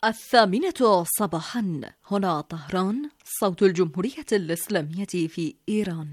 الثامنة صباحا، هنا طهران، صوت الجمهورية الإسلامية في إيران.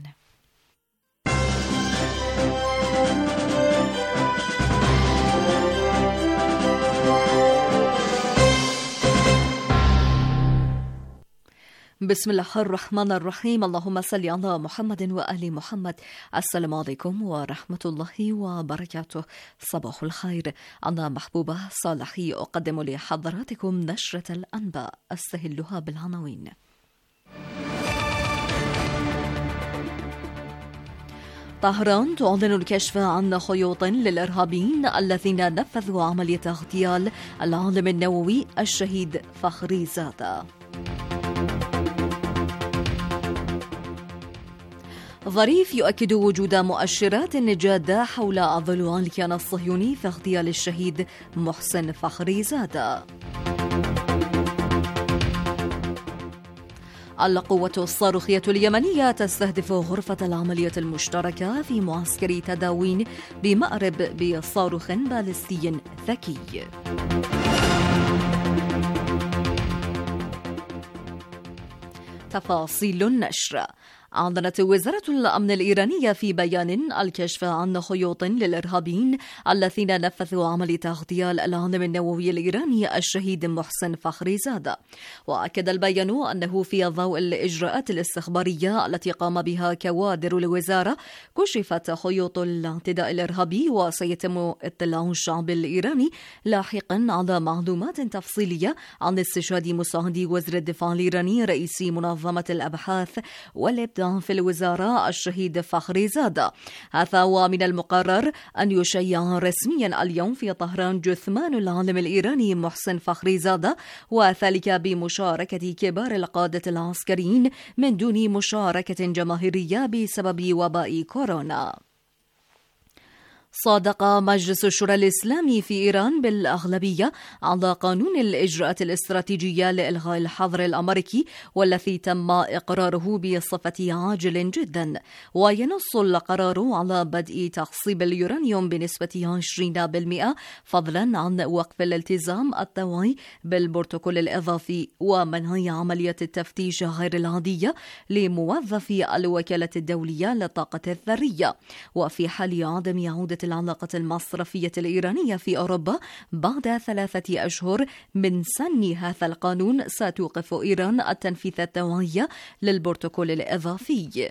بسم الله الرحمن الرحيم. اللهم صل على محمد وآل محمد. السلام عليكم ورحمة الله وبركاته. صباح الخير. أنا محبوبة صالحي أقدم لحضراتكم نشرة الأنباء، أستهلها بالعناوين. طهران تعلن الكشف عن خيوط للإرهابيين الذين نفذوا عملية اغتيال العالم النووي الشهيد فخري زادة. ظريف يؤكد وجود مؤشرات جادة حول ضلوع الكيان الصهيوني في اغتيال الشهيد محسن فخري زادة. القوة الصاروخية اليمنية تستهدف غرفة العملية المشتركة في معسكر تداوين بمأرب بصاروخ باليستي ذكي. تفاصيل النشر. أعلنت وزارة الأمن الإيرانية في بيان الكشف عن خيوط للإرهابيين الذين نفذوا عملية اغتيال العالم النووي الإيراني الشهيد محسن فخري زادة. وأكد البيان أنه في ضوء الإجراءات الاستخبارية التي قام بها كوادر الوزارة كشفت خيوط الاعتداء الإرهابي، وسيتم اطلاع الشعب الإيراني لاحقا على معلومات تفصيلية عن استشهاد مساعد وزير الدفاع الإيراني رئيس منظمة الأبحاث والإبداع في الوزارة الشهيد فخري زادة. هذا ومن المقرر أن يشيع رسميا اليوم في طهران جثمان العالم الإيراني محسن فخري زادة، وذلك بمشاركة كبار القادة العسكريين من دون مشاركة جماهيرية بسبب وباء كورونا. صادق مجلس الشورى الإسلامي في إيران بالأغلبية على قانون الإجراءات الاستراتيجية لإلغاء الحظر الأمريكي، والذي تم إقراره بصفة عاجل جدا. وينص القرار على بدء تخصيب اليورانيوم بنسبة 20%، فضلا عن وقف الالتزام الطوعي بالبروتوكول الإضافي ومنع عملية التفتيش غير العادية لموظفي الوكالة الدولية للطاقة الذرية. وفي حال عدم عودة العلاقة المصرفية الإيرانية في أوروبا بعد 3 أشهر من سن هذا القانون، ستوقف إيران التنفيذ الطوعي للبروتوكول الإضافي.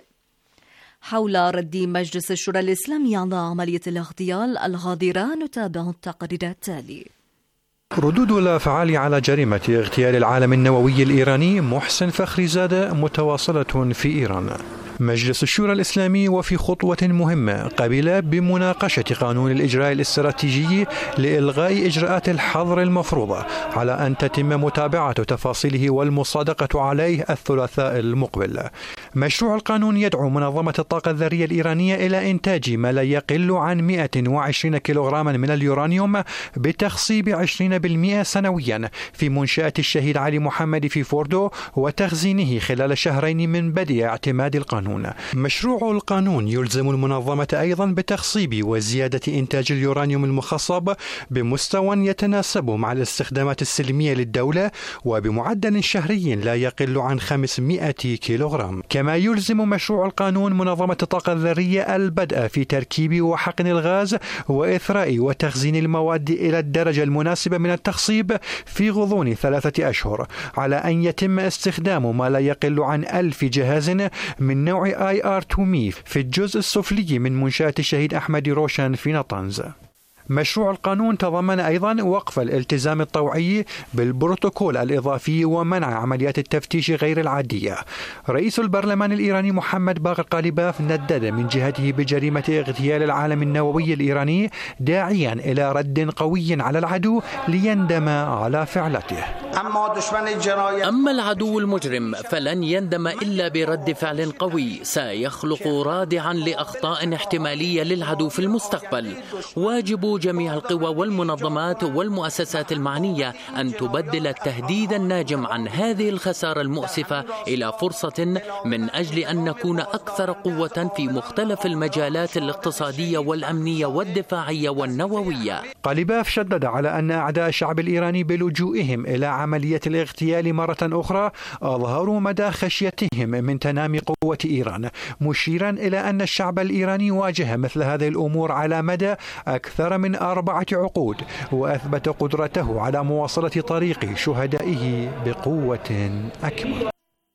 حول رد مجلس الشورى الإسلامي على عملية الاغتيال الغادرة، نتابع التقرير التالي. ردود الأفعال على جريمة اغتيال العالم النووي الإيراني محسن فخري زادة متواصلة في إيران. مجلس الشورى الإسلامي وفي خطوة مهمة قبل بمناقشة قانون الإجراء الاستراتيجي لإلغاء إجراءات الحظر المفروضة على أن تتم متابعة تفاصيله والمصادقة عليه الثلاثاء المقبل. مشروع القانون يدعو منظمة الطاقة الذرية الإيرانية إلى إنتاج ما لا يقل عن 120 كيلوغراما من اليورانيوم بتخصيب 20% سنويا في منشأة الشهيد علي محمد في فوردو، وتخزينه خلال شهرين من بدء اعتماد القانون. مشروع القانون يلزم المنظمة أيضا بتخصيب وزيادة إنتاج اليورانيوم المخصب بمستوى يتناسب مع الاستخدامات السلمية للدولة، وبمعدل شهري لا يقل عن 500 كيلوغرام. كما يلزم مشروع القانون منظمة الطاقة الذرية البدء في تركيب وحقن الغاز وإثراء وتخزين المواد إلى الدرجة المناسبة من التخصيب في غضون 3 أشهر، على أن يتم استخدام ما لا يقل عن 1000 جهاز من نوع IR2ME في الجزء السفلي من منشأة الشهيد أحمد روشن في نطنز. مشروع القانون تضمن أيضا وقف الالتزام الطوعي بالبروتوكول الإضافي ومنع عمليات التفتيش غير العادية. رئيس البرلمان الإيراني محمد باقر قاليباف ندد من جهته بجريمة اغتيال العالم النووي الإيراني، داعيا إلى رد قوي على العدو ليندم على فعلته. أما العدو المجرم فلن يندم إلا برد فعل قوي سيخلق رادعا لأخطاء احتمالية للعدو في المستقبل. واجب يجب جميع القوى والمنظمات والمؤسسات المعنية أن تبدل التهديد الناجم عن هذه الخسارة المؤسفة إلى فرصة من أجل أن نكون أكثر قوة في مختلف المجالات الاقتصادية والأمنية والدفاعية والنووية. قليباف شدد على أن أعداء الشعب الإيراني بلجوئهم إلى عملية الاغتيال مرة أخرى أظهروا مدى خشيتهم من تنامي قوة إيران، مشيرا إلى أن الشعب الإيراني واجه مثل هذه الأمور على مدى أكثر من 4 عقود، وأثبت قدرته على مواصلة طريق شهدائه بقوة أكبر.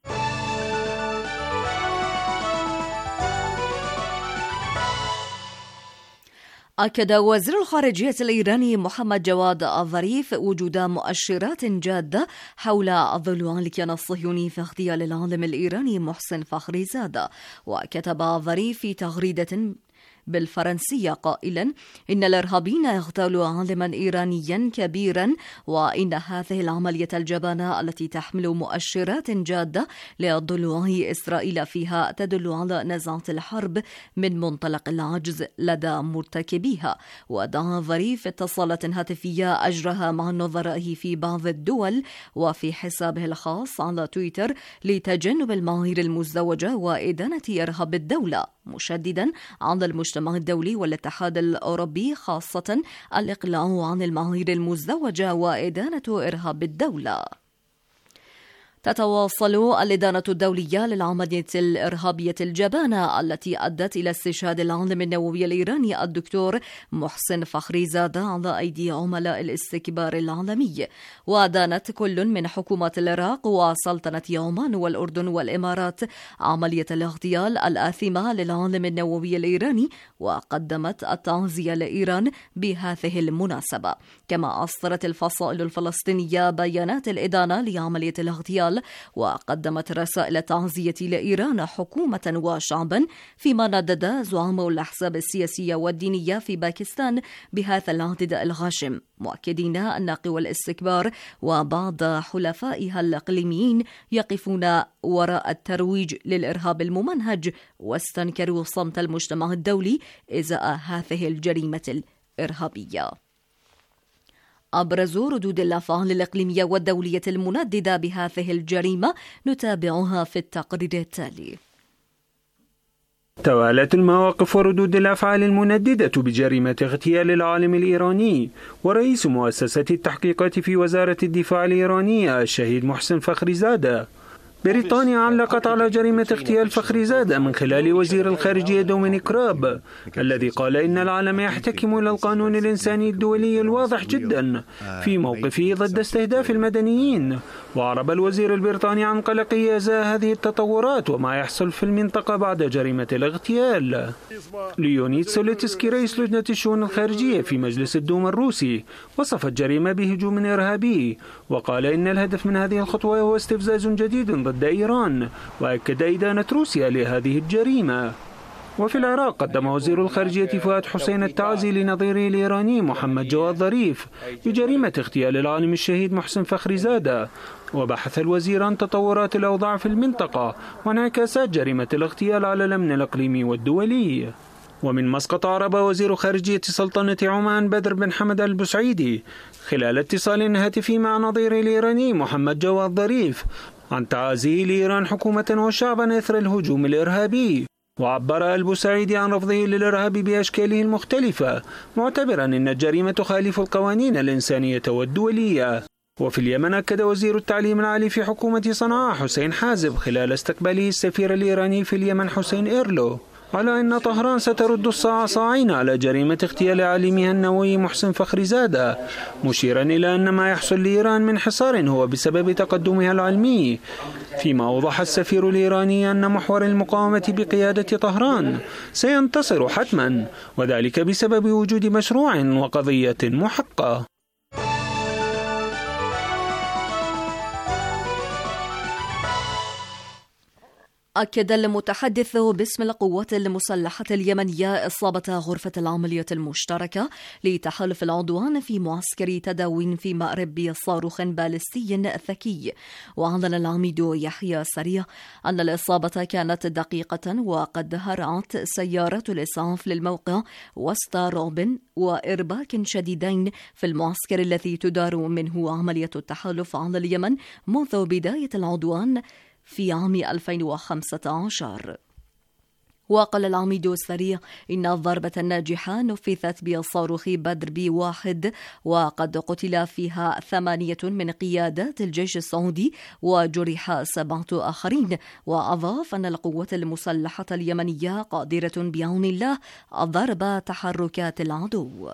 أكد وزير الخارجية الإيراني محمد جواد الظريف وجود مؤشرات جادة حول الضلوع الكيان الصهيوني في اغتيال العالم الإيراني محسن فخريزادة. وكتب الظريف في تغريدة بالفرنسية قائلا إن الإرهابيين اغتالوا عالما إيرانيا كبيرا، وإن هذه العملية الجبانة التي تحمل مؤشرات جادة لضلوع إسرائيل فيها تدل على نزعة الحرب من منطلق العجز لدى مرتكبيها. ودعا الظريف اتصالات هاتفية أجرها مع نظرائه في بعض الدول وفي حسابه الخاص على تويتر لتجنب المعايير المزدوجة وإدانة إرهاب الدولة، مشددا على المجتمع الدولي والاتحاد الأوروبي خاصة الإقلاع عن المعايير المزدوجة وإدانة إرهاب الدولة. تتواصل الإدانة الدولية للعملية الإرهابية الجبانة التي أدت إلى استشهاد العالم النووي الإيراني الدكتور محسن فخريزادة على أيدي عملاء الاستكبار العالمي. ودانت كل من حكومات العراق وسلطنة عمان والأردن والإمارات عملية الاغتيال الآثمة للعالم النووي الإيراني، وقدمت التعزية لإيران بهذه المناسبة. كما أصدرت الفصائل الفلسطينية بيانات الإدانة لعملية الاغتيال، وقدمت رسائل تعزية لإيران حكومة وشعبا، فيما ندد زعماء الأحزاب السياسية والدينية في باكستان بهذا الاعتداء الغاشم، مؤكدين أن قوى الاستكبار وبعض حلفائها الإقليميين يقفون وراء الترويج للإرهاب الممنهج، واستنكروا صمت المجتمع الدولي إزاء هذه الجريمة الإرهابية. أبرز ردود الأفعال الإقليمية والدولية المنددة بهذه الجريمة نتابعها في التقرير التالي. توالت المواقف وردود الأفعال المنددة بجريمة اغتيال العالم الإيراني ورئيس مؤسسة التحقيقات في وزارة الدفاع الإيرانية الشهيد محسن فخريزادة. بريطانيا علقت على جريمة اغتيال فخريزادة من خلال وزير الخارجية دومينيك راب، الذي قال إن العالم يحتكم إلى القانون الإنساني الدولي الواضح جدا في موقفه ضد استهداف المدنيين. وأعرب الوزير البريطاني عن قلقه إزاء هذه التطورات وما يحصل في المنطقة بعد جريمة الاغتيال. ليونيد سوليتسكي رئيس لجنة الشؤون الخارجية في مجلس الدوما الروسي وصف الجريمة بهجوم إرهابي، وقال إن الهدف من هذه الخطوة هو استفزاز جديد ضد إيران، وأكد إدانة روسيا لهذه الجريمة. وفي العراق قدم وزير الخارجية فؤاد حسين التعزي لنظيره الإيراني محمد جواد ظريف بجريمة اغتيال العالم الشهيد محسن فخريزادة، وبحث الوزير عن تطورات الأوضاع في المنطقة وانعكاسات جريمة الاغتيال على الأمن الإقليمي والدولي. ومن مسقط أعرب وزير خارجية سلطنة عمان بدر بن حمد البسعيدي خلال اتصال هاتفي مع نظيره الإيراني محمد جواد ظريف عن تعازيه لإيران حكومة وشعبا إثر الهجوم الإرهابي. وعبر البسعيدي عن رفضه للإرهاب بأشكاله المختلفة، معتبرا أن الجريمة تخالف القوانين الإنسانية والدولية. وفي اليمن أكد وزير التعليم العالي في حكومة صنعاء حسين حازب خلال استقباله السفير الإيراني في اليمن حسين إيرلو على أن طهران سترد الصاع صاعين على جريمة اغتيال عالمها النووي محسن فخريزادة، مشيرا إلى أن ما يحصل لإيران من حصار هو بسبب تقدمها العلمي. فيما أوضح السفير الإيراني أن محور المقاومة بقيادة طهران سينتصر حتما، وذلك بسبب وجود مشروع وقضية محقة. أكد المتحدث باسم القوات المسلحة اليمنية إصابة غرفة العملية المشتركة لتحالف العدوان في معسكر تداوين في مأرب بصاروخ باليستي ذكي. وأعلن العميد يحيى سريع أن الإصابة كانت دقيقة وقد هرعت سيارة الإسعاف للموقع وسط رعب وإرباك شديدين في المعسكر الذي تدار منه عملية التحالف على اليمن منذ بداية العدوان في عام 2015. وقال العميد السريع إن الضربة الناجحة نفذت بصاروخ بدر B1 وقد قتل فيها 8 من قيادات الجيش السعودي وجرح 7 آخرين. وأضاف أن القوات المسلحة اليمنية قادرة بعون الله ضرب تحركات العدو.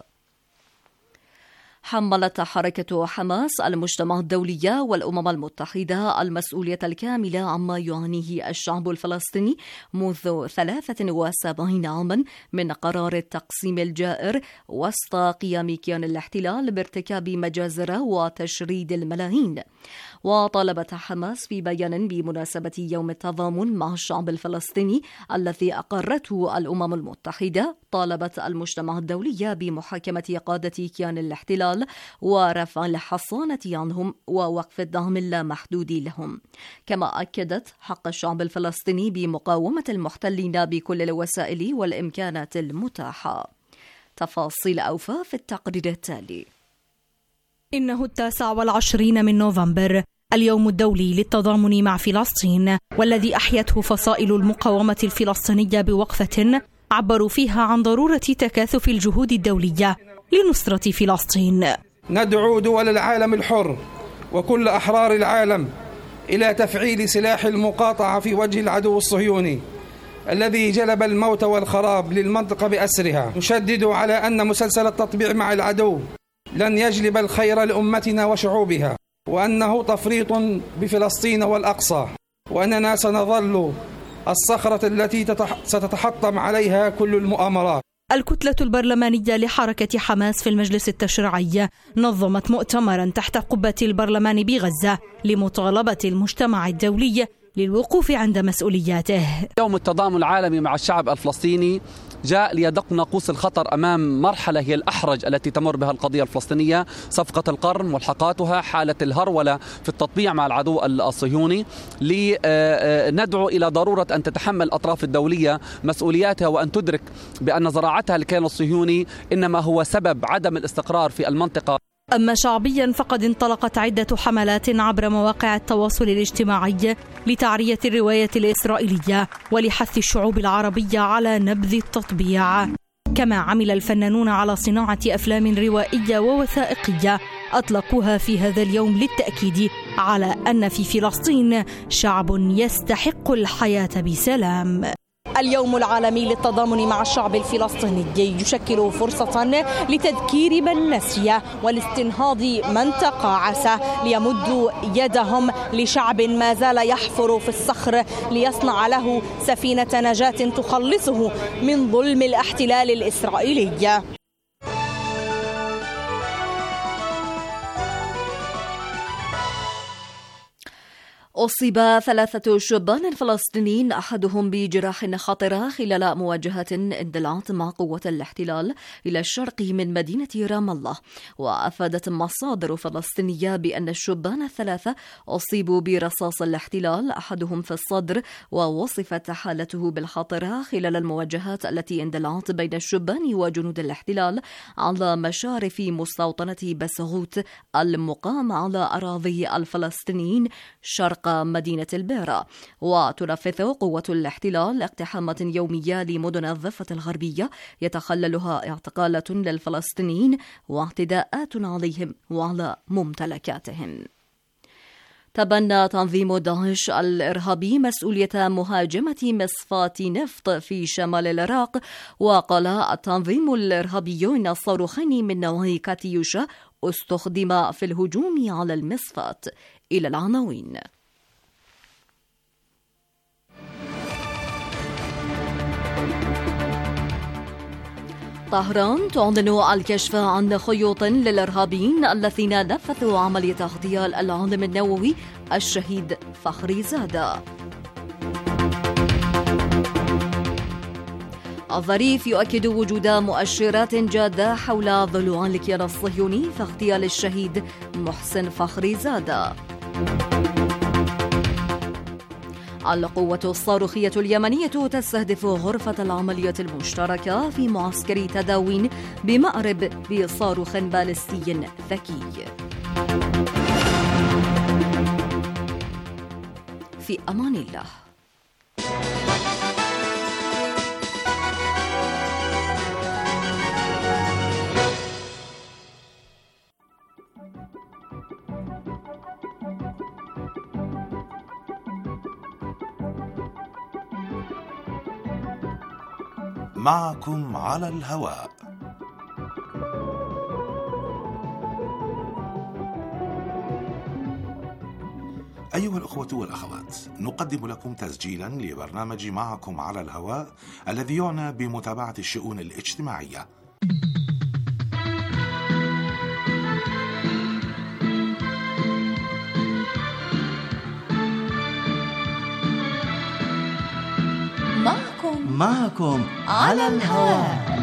حملت حركة حماس المجتمع الدولي والأمم المتحدة المسؤولية الكاملة عما يعانيه الشعب الفلسطيني منذ 73 عاما من قرار التقسيم الجائر وسط قيام كيان الاحتلال بارتكاب مجازر وتشريد الملايين. وطالبت حماس في بيان بمناسبة يوم التضامن مع الشعب الفلسطيني الذي أقرته الأمم المتحدة، طالبت المجتمع الدولي بمحاكمة قادة كيان الاحتلال ورفع الحصانة عنهم ووقف الدعم اللامحدود لهم. كما أكدت حق الشعب الفلسطيني بمقاومة المحتلين بكل الوسائل والإمكانات المتاحة. تفاصيل أوفى في التقرير التالي. إنه 29 من نوفمبر، اليوم الدولي للتضامن مع فلسطين، والذي أحيته فصائل المقاومة الفلسطينية بوقفة عبروا فيها عن ضرورة تكاثف الجهود الدولية لنصرة فلسطين. ندعو دول العالم الحر وكل أحرار العالم إلى تفعيل سلاح المقاطعة في وجه العدو الصهيوني الذي جلب الموت والخراب للمنطقة بأسرها. نشدد على أن مسلسل التطبيع مع العدو لن يجلب الخير لأمتنا وشعوبها، وأنه تفريط بفلسطين والأقصى، وأننا سنظل الصخرة التي ستتحطم عليها كل المؤامرات. الكتلة البرلمانية لحركة حماس في المجلس التشريعي نظمت مؤتمرا تحت قبة البرلمان بغزة لمطالبة المجتمع الدولي للوقوف عند مسؤولياته. يوم التضامن العالمي مع الشعب الفلسطيني جاء ليدق ناقوس الخطر أمام مرحلة هي الأحرج التي تمر بها القضية الفلسطينية، صفقة القرن ملحقاتها، حالة الهرولة في التطبيع مع العدو الصهيوني. لندعو إلى ضرورة أن تتحمل الأطراف الدولية مسؤولياتها وأن تدرك بأن زراعتها للكيان الصهيوني إنما هو سبب عدم الاستقرار في المنطقة. أما شعبيا فقد انطلقت عدة حملات عبر مواقع التواصل الاجتماعي لتعرية الرواية الإسرائيلية ولحث الشعوب العربية على نبذ التطبيع. كما عمل الفنانون على صناعة أفلام روائية ووثائقية أطلقوها في هذا اليوم للتأكيد على أن في فلسطين شعب يستحق الحياة بسلام. اليوم العالمي للتضامن مع الشعب الفلسطيني يشكل فرصة لتذكير من نسي والاستنهاض من تقاعس، ليمدوا يدهم لشعب ما زال يحفر في الصخر ليصنع له سفينة نجاة تخلصه من ظلم الاحتلال الإسرائيلي. أصيب 3 شبان فلسطينيين أحدهم بجراح خطرة خلال مواجهة اندلعت مع قوة الاحتلال إلى الشرق من مدينة رام الله. وأفادت مصادر فلسطينية بأن الشبان 3 أصيبوا برصاص الاحتلال، أحدهم في الصدر، ووصفت حالته بالخطرة خلال المواجهات التي اندلعت بين الشبان وجنود الاحتلال على مشارف مستوطنة بسغوت المقام على أراضي الفلسطينيين شرق مدينة البيرة. وتنفذ قوة الاحتلال اقتحامات يومية لمدن الضفة الغربية يتخللها اعتقالات للفلسطينيين واعتداءات عليهم وعلى ممتلكاتهم. تبنى تنظيم داعش الإرهابي مسؤولية مهاجمة مصفاة نفط في شمال العراق. وقال التنظيم الإرهابي إن الصاروخين من نوع كاتيوشا استخدم في الهجوم على المصفاة. إلى العناوين. طهران تعلن الكشف عن خيوط للإرهابيين الذين نفذوا عملية اغتيال العالم النووي الشهيد فخري زادة. الظريف يؤكد وجود مؤشرات جادة حول ضلوع الكيان الصهيوني في اغتيال الشهيد محسن فخريزادة. القوة الصاروخية اليمنية تستهدف غرفة العملية المشتركة في معسكر تداوين بمأرب بصاروخ باليستي ذكي. في أمان الله. معكم على الهواء. أيها الأخوة والأخوات، نقدم لكم تسجيلا لبرنامج معكم على الهواء الذي يعنى بمتابعة الشؤون الاجتماعية. معكم على الهواء.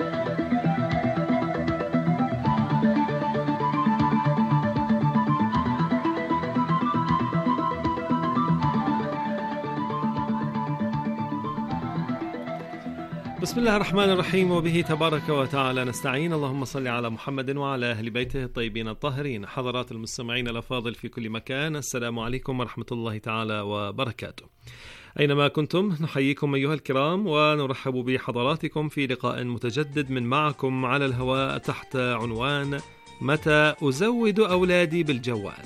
بسم الله الرحمن الرحيم، وبه تبارك وتعالى نستعين. اللهم صل على محمد وعلى أهل بيته الطيبين الطاهرين. حضرات المستمعين الأفاضل في كل مكان، السلام عليكم ورحمة الله تعالى وبركاته. أينما كنتم نحييكم أيها الكرام ونرحب بحضراتكم في لقاء متجدد من معكم على الهواء تحت عنوان متى أزود أولادي بالجوال.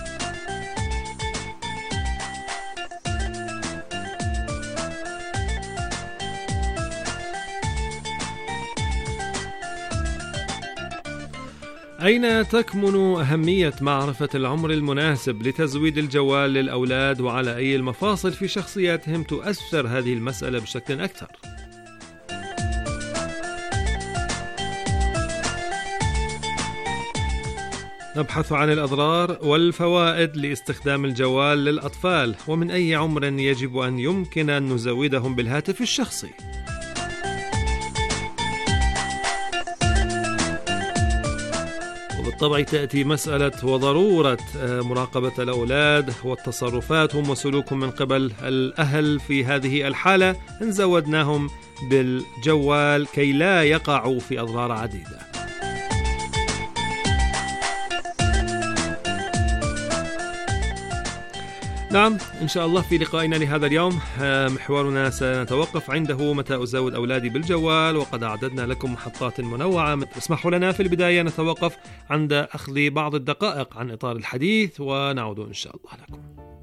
أين تكمن أهمية معرفة العمر المناسب لتزويد الجوال للأولاد، وعلى أي المفاصل في شخصياتهم تؤثر هذه المسألة بشكل أكثر؟ نبحث عن الأضرار والفوائد لاستخدام الجوال للأطفال، ومن أي عمر يجب أن يمكن أن نزودهم بالهاتف الشخصي. بالطبع تأتي مسألة وضرورة مراقبة الأولاد والتصرفاتهم وسلوكهم من قبل الأهل في هذه الحالة إن زودناهم بالجوال كي لا يقعوا في أضرار عديدة. نعم، إن شاء الله في لقائنا لهذا اليوم محورنا سنتوقف عنده متى أزود أولادي بالجوال، وقد أعددنا لكم محطات منوعة. اسمحوا لنا في البداية نتوقف عند أخذ بعض الدقائق عن إطار الحديث ونعود إن شاء الله لكم.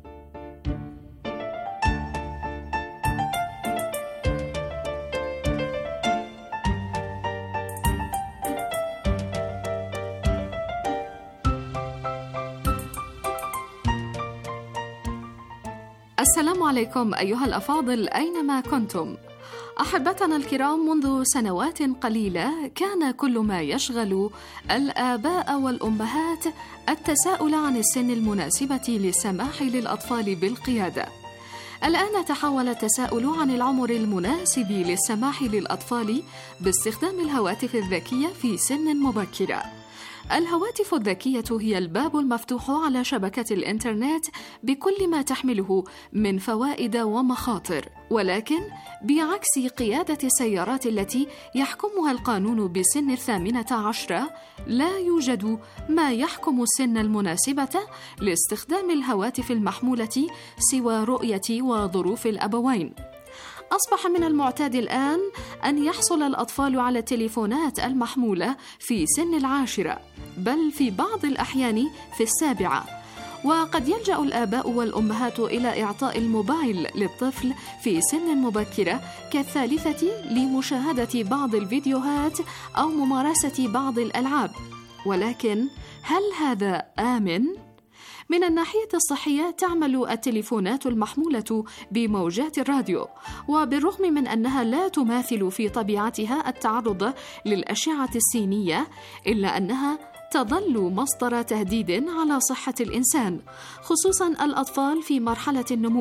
السلام عليكم أيها الأفاضل أينما كنتم. أحبتنا الكرام، منذ سنوات قليلة كان كل ما يشغل الآباء والأمهات التساؤل عن السن المناسبة للسماح للأطفال بالقيادة. الآن تحول التساؤل عن العمر المناسب للسماح للأطفال باستخدام الهواتف الذكية في سن مبكرة. الهواتف الذكية هي الباب المفتوح على شبكة الإنترنت بكل ما تحمله من فوائد ومخاطر، ولكن بعكس قيادة السيارات التي يحكمها القانون بسن 18، لا يوجد ما يحكم السن المناسبة لاستخدام الهواتف المحمولة سوى رؤية وظروف الأبوين. أصبح من المعتاد الآن أن يحصل الأطفال على التليفونات المحمولة في سن 10، بل في بعض الأحيان في 7، وقد يلجأ الآباء والأمهات إلى إعطاء الموبايل للطفل في سن مبكرة كالثالثة لمشاهدة بعض الفيديوهات أو ممارسة بعض الألعاب. ولكن هل هذا آمن؟ من الناحية الصحية تعمل التليفونات المحمولة بموجات الراديو، وبالرغم من أنها لا تماثل في طبيعتها التعرض للأشعة السينية، إلا أنها تظل مصدر تهديد على صحة الإنسان، خصوصاً الأطفال في مرحلة النمو.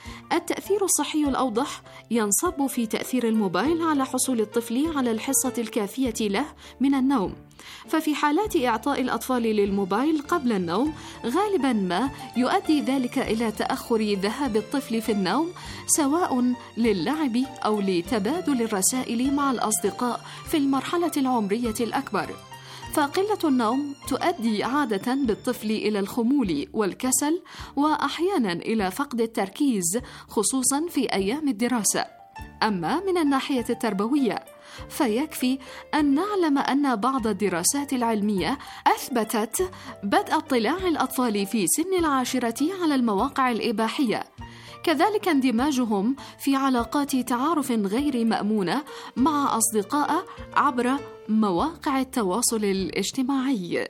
التأثير الصحي الأوضح ينصب في تأثير الموبايل على حصول الطفل على الحصة الكافية له من النوم، ففي حالات إعطاء الأطفال للموبايل قبل النوم غالباً ما يؤدي ذلك إلى تأخر ذهاب الطفل في النوم، سواء للعب أو لتبادل الرسائل مع الأصدقاء في المرحلة العمرية الأكبر. فقلة النوم تؤدي عادة بالطفل إلى الخمول والكسل، وأحياناً إلى فقد التركيز خصوصاً في أيام الدراسة. أما من الناحية التربوية فيكفي أن نعلم أن بعض الدراسات العلمية أثبتت بدء اطلاع الأطفال في سن 10 على المواقع الإباحية، كذلك اندماجهم في علاقات تعارف غير مأمونة مع أصدقاء عبر مواقع التواصل الاجتماعي.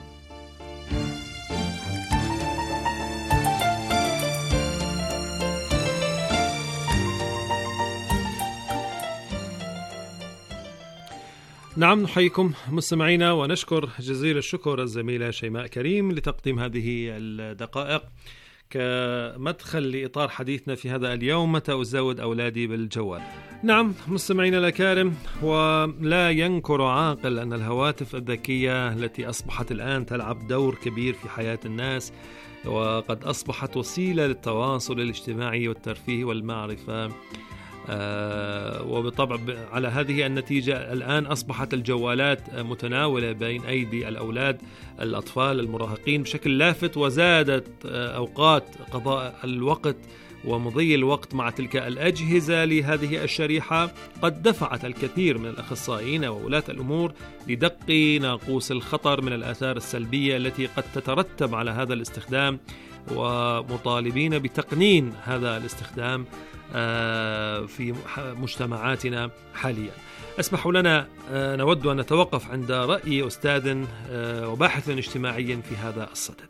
نعم، نحييكم مستمعينا ونشكر جزيل الشكر الزميلة شيماء كريم لتقديم هذه الدقائق كمدخل لإطار حديثنا في هذا اليوم: متى أزود أولادي بالجوال؟ نعم مستمعينا الأكارم، ولا ينكر عاقل أن الهواتف الذكية التي أصبحت الآن تلعب دور كبير في حياة الناس، وقد أصبحت وسيلة للتواصل الاجتماعي والترفيه والمعرفة، وبالطبع على هذه النتيجة الآن أصبحت الجوالات متناولة بين أيدي الأطفال المراهقين بشكل لافت، وزادت أوقات قضاء الوقت ومضي الوقت مع تلك الأجهزة لهذه الشريحة قد دفعت الكثير من الأخصائيين وولاة الأمور لدق ناقوس الخطر من الآثار السلبية التي قد تترتب على هذا الاستخدام، ومطالبين بتقنين هذا الاستخدام في مجتمعاتنا حاليا. اسمحوا لنا نود أن نتوقف عند رأي أستاذ وباحث اجتماعي في هذا الصدد.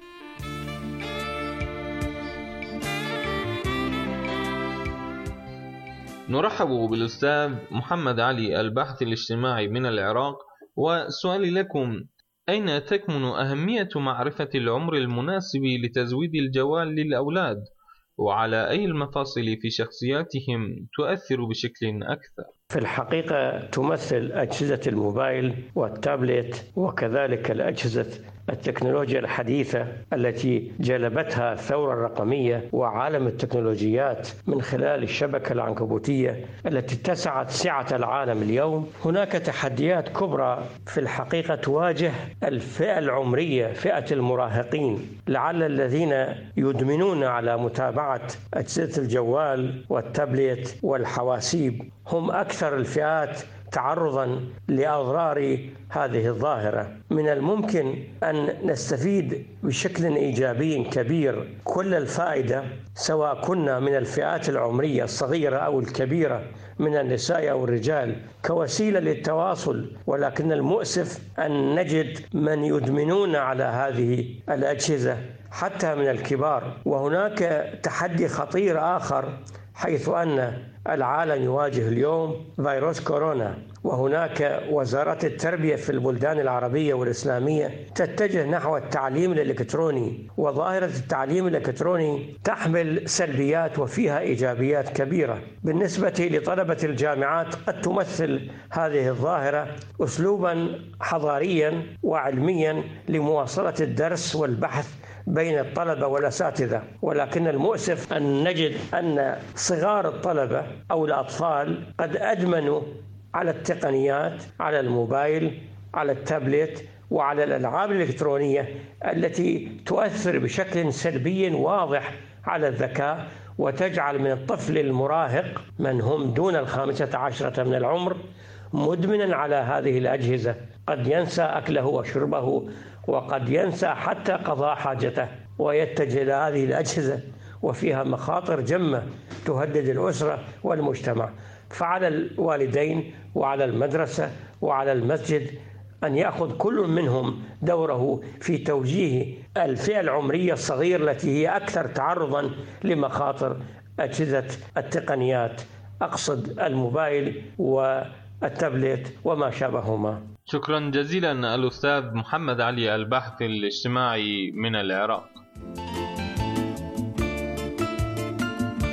نرحب بالأستاذ محمد علي الباحث الاجتماعي من العراق، وسؤالي لكم: أين تكمن أهمية معرفة العمر المناسب لتزويد الجوال للأولاد؟ وعلى أي المفاصل في شخصياتهم تؤثر بشكل أكثر؟ في الحقيقة تمثل أجهزة الموبايل والتابلت وكذلك الأجهزة التكنولوجيا الحديثة التي جلبتها الثورة الرقمية وعالم التكنولوجيات من خلال الشبكة العنكبوتية التي اتسعت سعة العالم اليوم. هناك تحديات كبرى في الحقيقة تواجه الفئة العمرية، فئة المراهقين، لعل الذين يدمنون على متابعة أجهزة الجوال والتابلت والحواسيب هم أكثر الفئات تعرضاً لأضرار هذه الظاهرة. من الممكن أن نستفيد بشكل إيجابي كبير كل الفائدة، سواء كنا من الفئات العمرية الصغيرة أو الكبيرة من النساء أو الرجال، كوسيلة للتواصل، ولكن المؤسف أن نجد من يدمنون على هذه الأجهزة حتى من الكبار. وهناك تحدي خطير آخر، حيث أن العالم يواجه اليوم فيروس كورونا، وهناك وزارة التربية في البلدان العربية والإسلامية تتجه نحو التعليم الإلكتروني، وظاهرة التعليم الإلكتروني تحمل سلبيات وفيها إيجابيات كبيرة. بالنسبة لطلبة الجامعات قد تمثل هذه الظاهرة أسلوبا حضاريا وعلميا لمواصلة الدرس والبحث بين الطلبة والأساتذة، ولكن المؤسف أن نجد أن صغار الطلبة أو الأطفال قد أدمنوا على التقنيات، على الموبايل، على التابلت، وعلى الألعاب الإلكترونية التي تؤثر بشكل سلبي واضح على الذكاء، وتجعل من الطفل المراهق من هم دون 15 من العمر مدمنا على هذه الأجهزة، قد ينسى أكله وشربه، وقد ينسى حتى قضاء حاجته ويتجه إلى هذه الأجهزة، وفيها مخاطر جمة تهدد الأسرة والمجتمع. فعلى الوالدين وعلى المدرسة وعلى المسجد أن يأخذ كل منهم دوره في توجيه الفئة العمرية الصغيرة التي هي أكثر تعرضا لمخاطر أجهزة التقنيات، أقصد الموبايل والتابلت وما شابههما. شكرا جزيلا الأستاذ محمد علي الباحث الاجتماعي من العراق.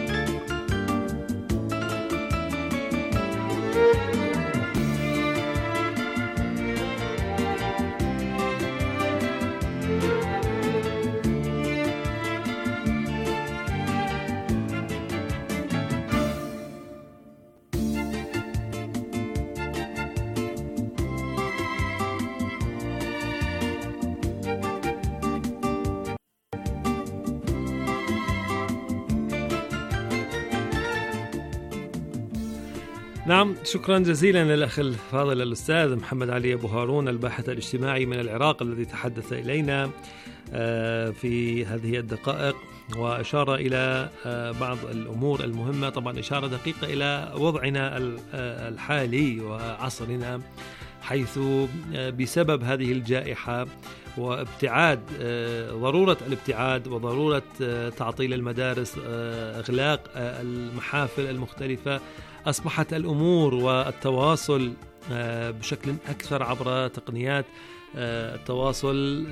نعم، شكرا جزيلا للأخ الفاضل الأستاذ محمد علي أبو هارون الباحث الاجتماعي من العراق الذي تحدث إلينا في هذه الدقائق وأشار إلى بعض الأمور المهمة، طبعا إشارة دقيقة إلى وضعنا الحالي وعصرنا، حيث بسبب هذه الجائحة وابتعاد ضرورة الابتعاد وضرورة تعطيل المدارس، إغلاق المحافل المختلفة، أصبحت الأمور والتواصل بشكل أكثر عبر تقنيات التواصل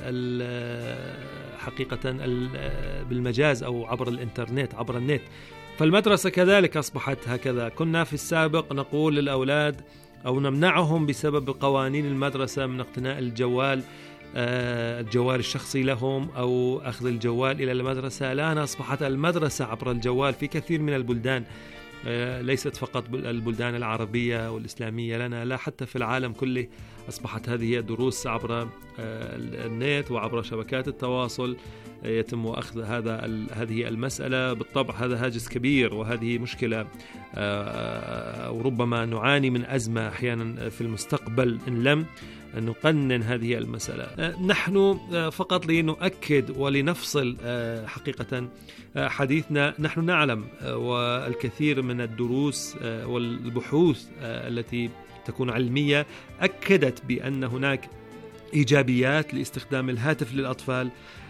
حقيقة بالمجاز أو عبر الإنترنت، عبر النت. فالمدرسة كذلك أصبحت هكذا. كنا في السابق نقول للأولاد أو نمنعهم بسبب قوانين المدرسة من اقتناء الجوال الشخصي لهم أو أخذ الجوال إلى المدرسة. الآن أصبحت المدرسة عبر الجوال في كثير من البلدان، ليست فقط البلدان العربية والإسلامية لنا، لا حتى في العالم كله أصبحت هذه الدروس عبر النت وعبر شبكات التواصل يتم أخذ هذه المسألة. بالطبع هذا هاجس كبير وهذه مشكلة، وربما نعاني من أزمة أحيانا في المستقبل إن لم نقنن هذه المسألة. نحن فقط لنؤكد ولنفصل حقيقة حديثنا، نحن نعلم والكثير من الدروس والبحوث التي تكون علمية أكدت بأن هناك إيجابيات لاستخدام الهاتف للأطفال.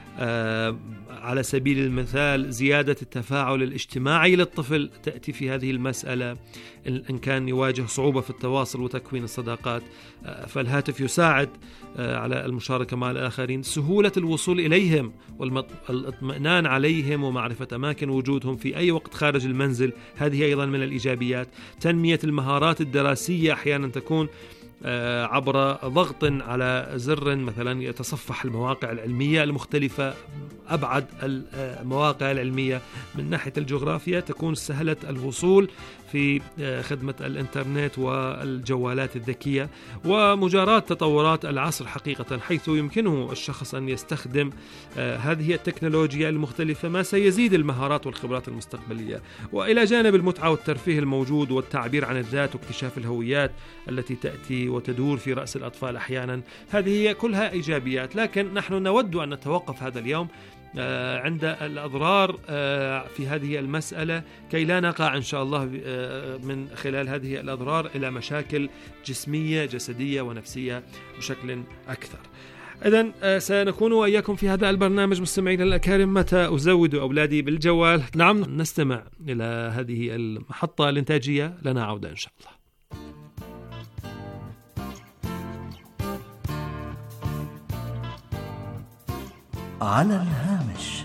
على سبيل المثال زيادة التفاعل الاجتماعي للطفل تأتي في هذه المسألة، إن كان يواجه صعوبة في التواصل وتكوين الصداقات فالهاتف يساعد على المشاركة مع الآخرين، سهولة الوصول إليهم والاطمئنان عليهم ومعرفة أماكن وجودهم في أي وقت خارج المنزل، هذه أيضا من الإيجابيات. تنمية المهارات الدراسية أحيانا تكون عبر ضغط على زر، مثلا يتصفح المواقع العلمية المختلفة، أبعد المواقع العلمية من ناحية الجغرافيا تكون سهلة الوصول في خدمة الإنترنت والجوالات الذكية، ومجاراة تطورات العصر حقيقة، حيث يمكنه الشخص أن يستخدم هذه التكنولوجيا المختلفة، ما سيزيد المهارات والخبرات المستقبلية. وإلى جانب المتعة والترفيه الموجود والتعبير عن الذات واكتشاف الهويات التي تأتي وتدور في رأس الأطفال أحيانا، هذه هي كلها إيجابيات. لكن نحن نود أن نتوقف هذا اليوم عند الأضرار في هذه المسألة، كي لا نقع إن شاء الله من خلال هذه الأضرار إلى مشاكل جسمية جسدية ونفسية بشكل أكثر. إذن سنكون وإياكم في هذا البرنامج مستمعين الأكارم. متى أزود أولادي بالجوال؟ نعم، نستمع إلى هذه المحطة الإنتاجية، لنا عودة إن شاء الله. على الهامش.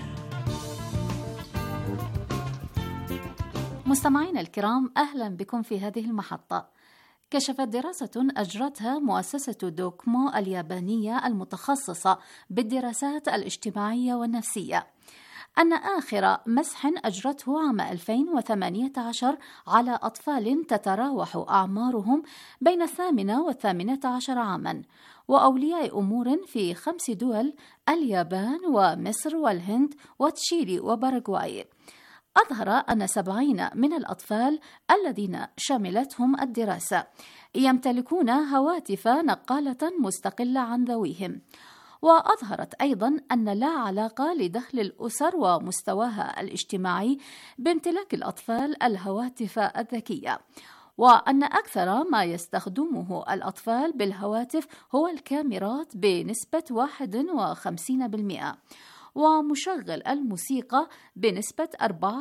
مستمعينا الكرام، أهلا بكم في هذه المحطة. كشفت دراسة أجرتها مؤسسة دوكمو اليابانية المتخصصة بالدراسات الاجتماعية والنفسية أن آخر مسح أجرته عام 2018 على أطفال تتراوح أعمارهم بين 8 و18 عاماً، وأولياء أمور في 5 دول: اليابان ومصر والهند وتشيلي وباراغواي، أظهر أن 70 من الأطفال الذين شملتهم الدراسة يمتلكون هواتف نقالة مستقلة عن ذويهم. وأظهرت أيضاً أن لا علاقة لدخل الأسر ومستواها الاجتماعي بامتلاك الأطفال الهواتف الذكية، وأن أكثر ما يستخدمه الأطفال بالهواتف هو الكاميرات بنسبة 51%، ومشغل الموسيقى بنسبة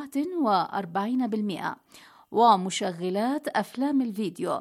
44%، ومشغلات أفلام الفيديو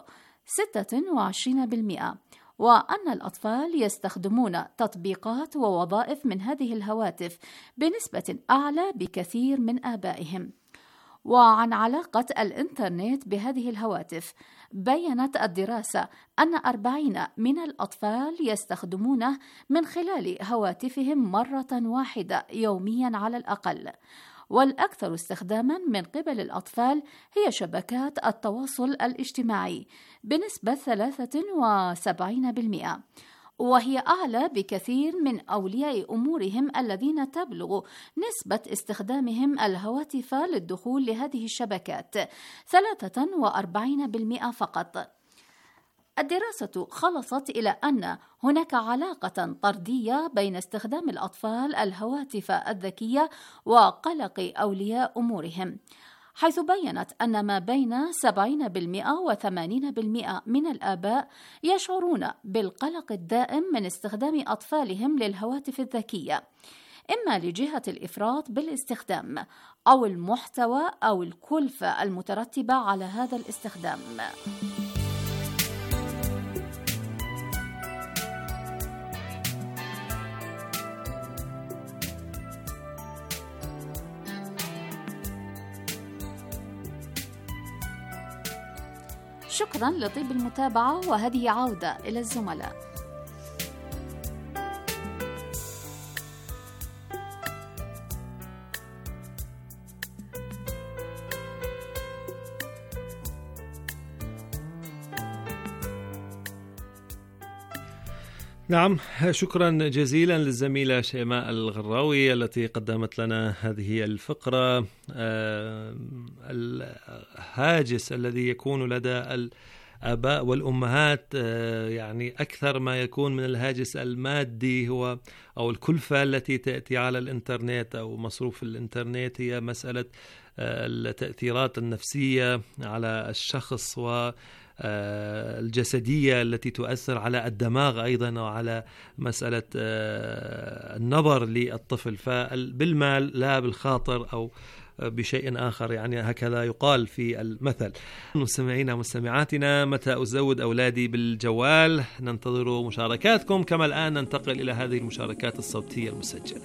26%، وأن الأطفال يستخدمون تطبيقات ووظائف من هذه الهواتف بنسبة أعلى بكثير من آبائهم. وعن علاقة الإنترنت بهذه الهواتف، بيّنت الدراسة أن 40 من الأطفال يستخدمونه من خلال هواتفهم مرة واحدة يومياً على الأقل، والأكثر استخداماً من قبل الأطفال هي شبكات التواصل الاجتماعي بنسبة 73%، وهي أعلى بكثير من أولياء أمورهم الذين تبلغ نسبة استخدامهم الهواتف للدخول لهذه الشبكات 43% فقط. الدراسة خلصت إلى أن هناك علاقة طردية بين استخدام الأطفال الهواتف الذكية وقلق أولياء أمورهم، حيث بيّنت أن ما بين 70% و80% من الآباء يشعرون بالقلق الدائم من استخدام أطفالهم للهواتف الذكية، إما لجهة الإفراط بالاستخدام أو المحتوى أو الكلفة المترتبة على هذا الاستخدام. شكرا لطيب المتابعة، وهذه عودة إلى الزملاء. نعم، شكرا جزيلا للزميلة شيماء الغراوي التي قدمت لنا هذه الفقرة. الهاجس الذي يكون لدى الآباء والأمهات يعني أكثر ما يكون من الهاجس المادي هو أو الكلفة التي تأتي على الإنترنت أو مصروف الإنترنت، هي مسألة التأثيرات النفسية على الشخص و الجسدية التي تؤثر على الدماغ أيضا وعلى مسألة النظر للطفل، فبالمال لا بالخاطر أو بشيء آخر، يعني هكذا يقال في المثل. مستمعينا مستمعاتنا، متى أزود أولادي بالجوال؟ ننتظر مشاركاتكم، كما الآن ننتقل إلى هذه المشاركات الصوتية المسجلة.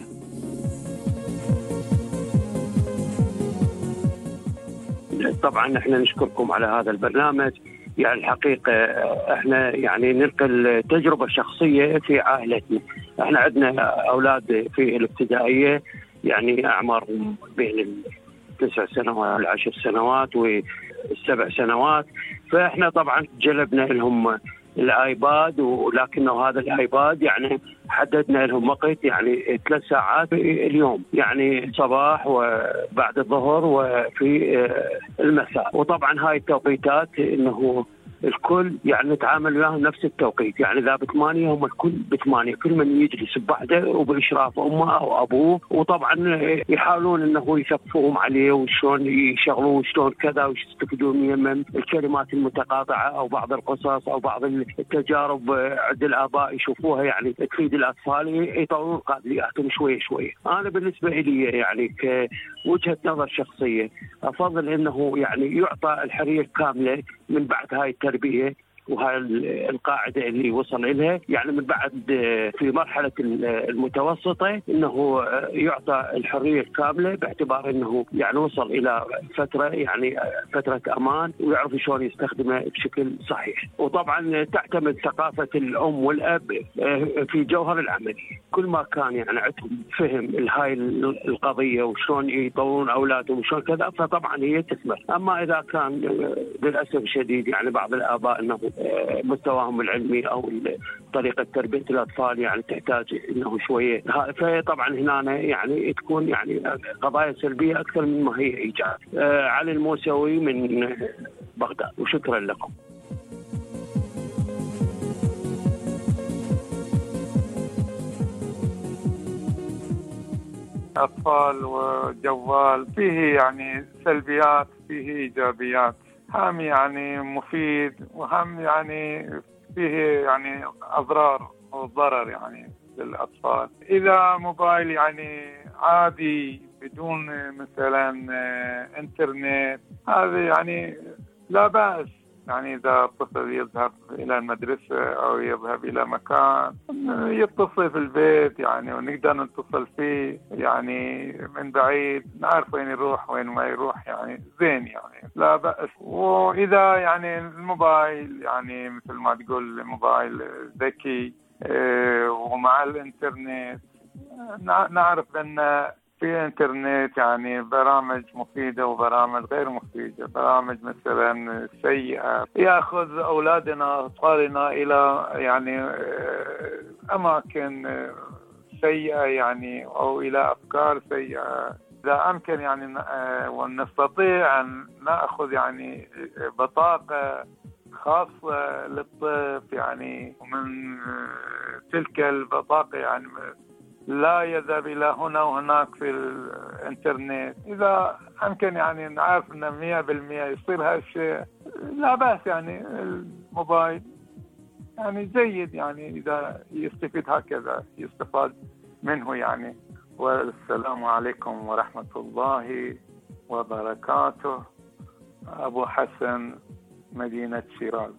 طبعا احنا نشكركم على هذا البرنامج. يعني الحقيقة احنا يعني ننقل تجربة شخصية في عائلتنا. احنا عندنا اولاد في الابتدائية، يعني اعمارهم بين 9 سنوات و10 سنوات و7 سنوات، فاحنا طبعا جلبنا لهم الايباد، ولكنه هذا الايباد يعني حددنا لهم وقت، يعني 3 ساعات اليوم، يعني صباح وبعد الظهر وفي المساء. وطبعا هاي التوقيتات انه الكل يعني نتعامل وياهم نفس التوقيت، يعني اذا ب8 هم الكل ب8، كل من يجلس بوحده وباشراف امه او ابوه، وطبعا يحاولون انه يثقفوهم عليه وشلون يشغلوه وشلون كذا، ويستفيدون من الكلمات المتقاطعه او بعض القصص او بعض التجارب عند الاباء يشوفوها يعني تفيد الاطفال، يطورون قابلياتهم شويه شويه. انا بالنسبه لي يعني كوجهه نظر شخصيه افضل انه يعني يعطى الحريه الكامله من بعد هاي التربية وهاي القاعدة اللي وصل إليها، يعني من بعد في مرحلة المتوسطة إنه يعطى الحرية الكاملة، باعتبار إنه يعني وصل إلى فترة يعني فترة أمان ويعرف شلون يستخدمها بشكل صحيح. وطبعا تعتمد ثقافة الأم والأب في جوهر العمل. كل ما كان يعني عندهم فهم هاي القضية وشلون يطورون أولادهم وشلون كذا، فطبعا هي تثمر. أما إذا كان للأسف الشديد يعني بعض الآباء إنه مستواهم العلمي أو طريقة تربية الأطفال يعني تحتاج إنه شوية، فطبعا هنا يعني تكون يعني قضايا سلبية أكثر من ما هي إيجاب. علي الموسوي من بغداد، وشكرا لكم. أطفال وجوال فيه يعني سلبيات فيه إيجابيات، هم يعني مفيد وهم يعني فيه يعني أضرار وضرر يعني للأطفال. إذا موبايل يعني عادي بدون مثلا إنترنت، هذا يعني لا بأس. يعني إذا الطفل يذهب إلى المدرسة أو يذهب إلى مكان يتصل في البيت يعني ونقدر نتصل فيه يعني من بعيد، نعرف وين يروح وين ما يروح، يعني زين يعني لا بأس. وإذا يعني الموبايل يعني مثل ما تقول موبايل ذكي ومع الإنترنت، نعرف أن في إنترنت يعني برامج مفيدة وبرامج غير مفيدة. برامج مثلا سيئة يأخذ أولادنا أطفالنا إلى يعني أماكن سيئة يعني أو إلى أفكار سيئة. إذا أمكن يعني ونستطيع أن نأخذ يعني بطاقة خاصة للطفل يعني، ومن تلك البطاقة يعني لا يذهب إلى هنا وهناك في الإنترنت. إذا أمكن يعني نعرف أن 100% يصير هالشيء لا بأس يعني. الموبايل يعني جيد يعني إذا يستفيد هكذا يستفاد منه يعني. والسلام عليكم ورحمة الله وبركاته. أبو حسن، مدينة شيراز.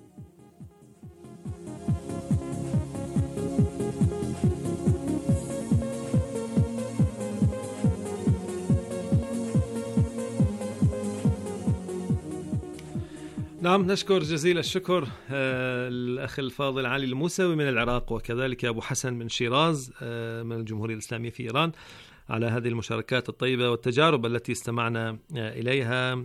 نعم، نشكر جزيل الشكر الأخ الفاضل علي الموسوي من العراق، وكذلك أبو حسن من شيراز من الجمهورية الإسلامية في إيران، على هذه المشاركات الطيبة والتجارب التي استمعنا إليها.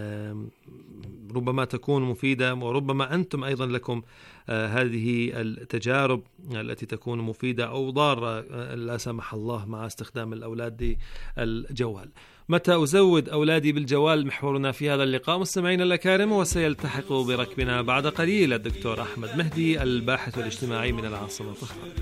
ربما تكون مفيدة، وربما أنتم أيضا لكم هذه التجارب التي تكون مفيدة أو ضارة لا سمح الله مع استخدام الأولاد الجوال. متى أزود أولادي بالجوال؟ محورنا في هذا اللقاء مستمعينا الأكارم، وسيلتحق بركبنا بعد قليل الدكتور أحمد مهدي الباحث الاجتماعي من العاصمة طهران.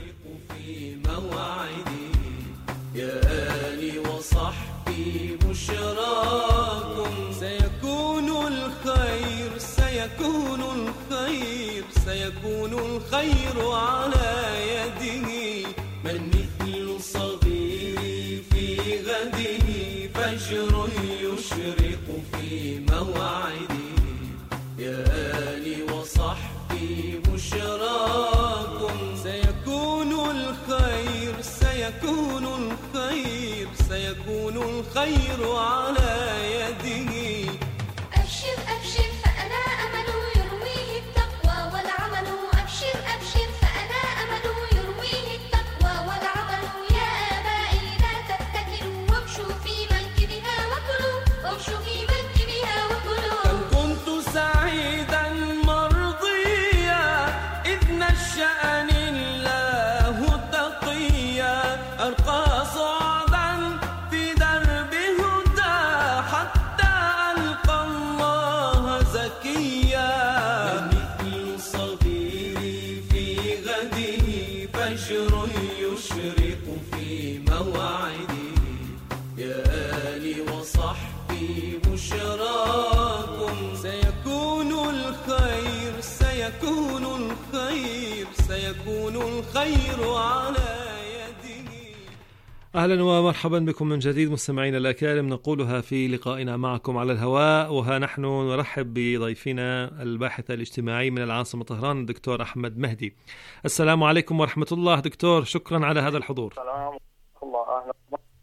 يا آلي وصحبي بشراكم، سيكون الخير سيكون الخير سيكون الخير على يده. من مثل صغيري في غده فجر يشرق في موعده. يا آلي وصحبي بشراكم، سيكون الخير سيكون الخير سيكون الخير على يده. أبشر أبشر فأنا أمل يرويه التقوى والعمل. أبشر أبشر فأنا أمل يرويه التقوى والعمل. يا آبائي لا تتكلوا وامشوا في منكبها وكلوا، وامشوا في منكبها وكلوا. كم كنت سعيدا مرضيا إذ نشأني الله تقيا. أرقى صعدا في درب هدى حتى ألقى الله زكيا. مثل صغيري في غده فجر يشرق في موعده. يا آلي وصحبي بشراكم، سيكون الخير سيكون الخير سيكون الخير على يده. أهلا ومرحبا بكم من جديد مستمعين الأكارم، نقولها في لقائنا معكم على الهواء، وها نحن نرحب بضيفنا الباحث الاجتماعي من العاصمة طهران الدكتور أحمد مهدي. السلام عليكم ورحمة الله دكتور، شكرا على هذا الحضور. السلام الله، أهلا.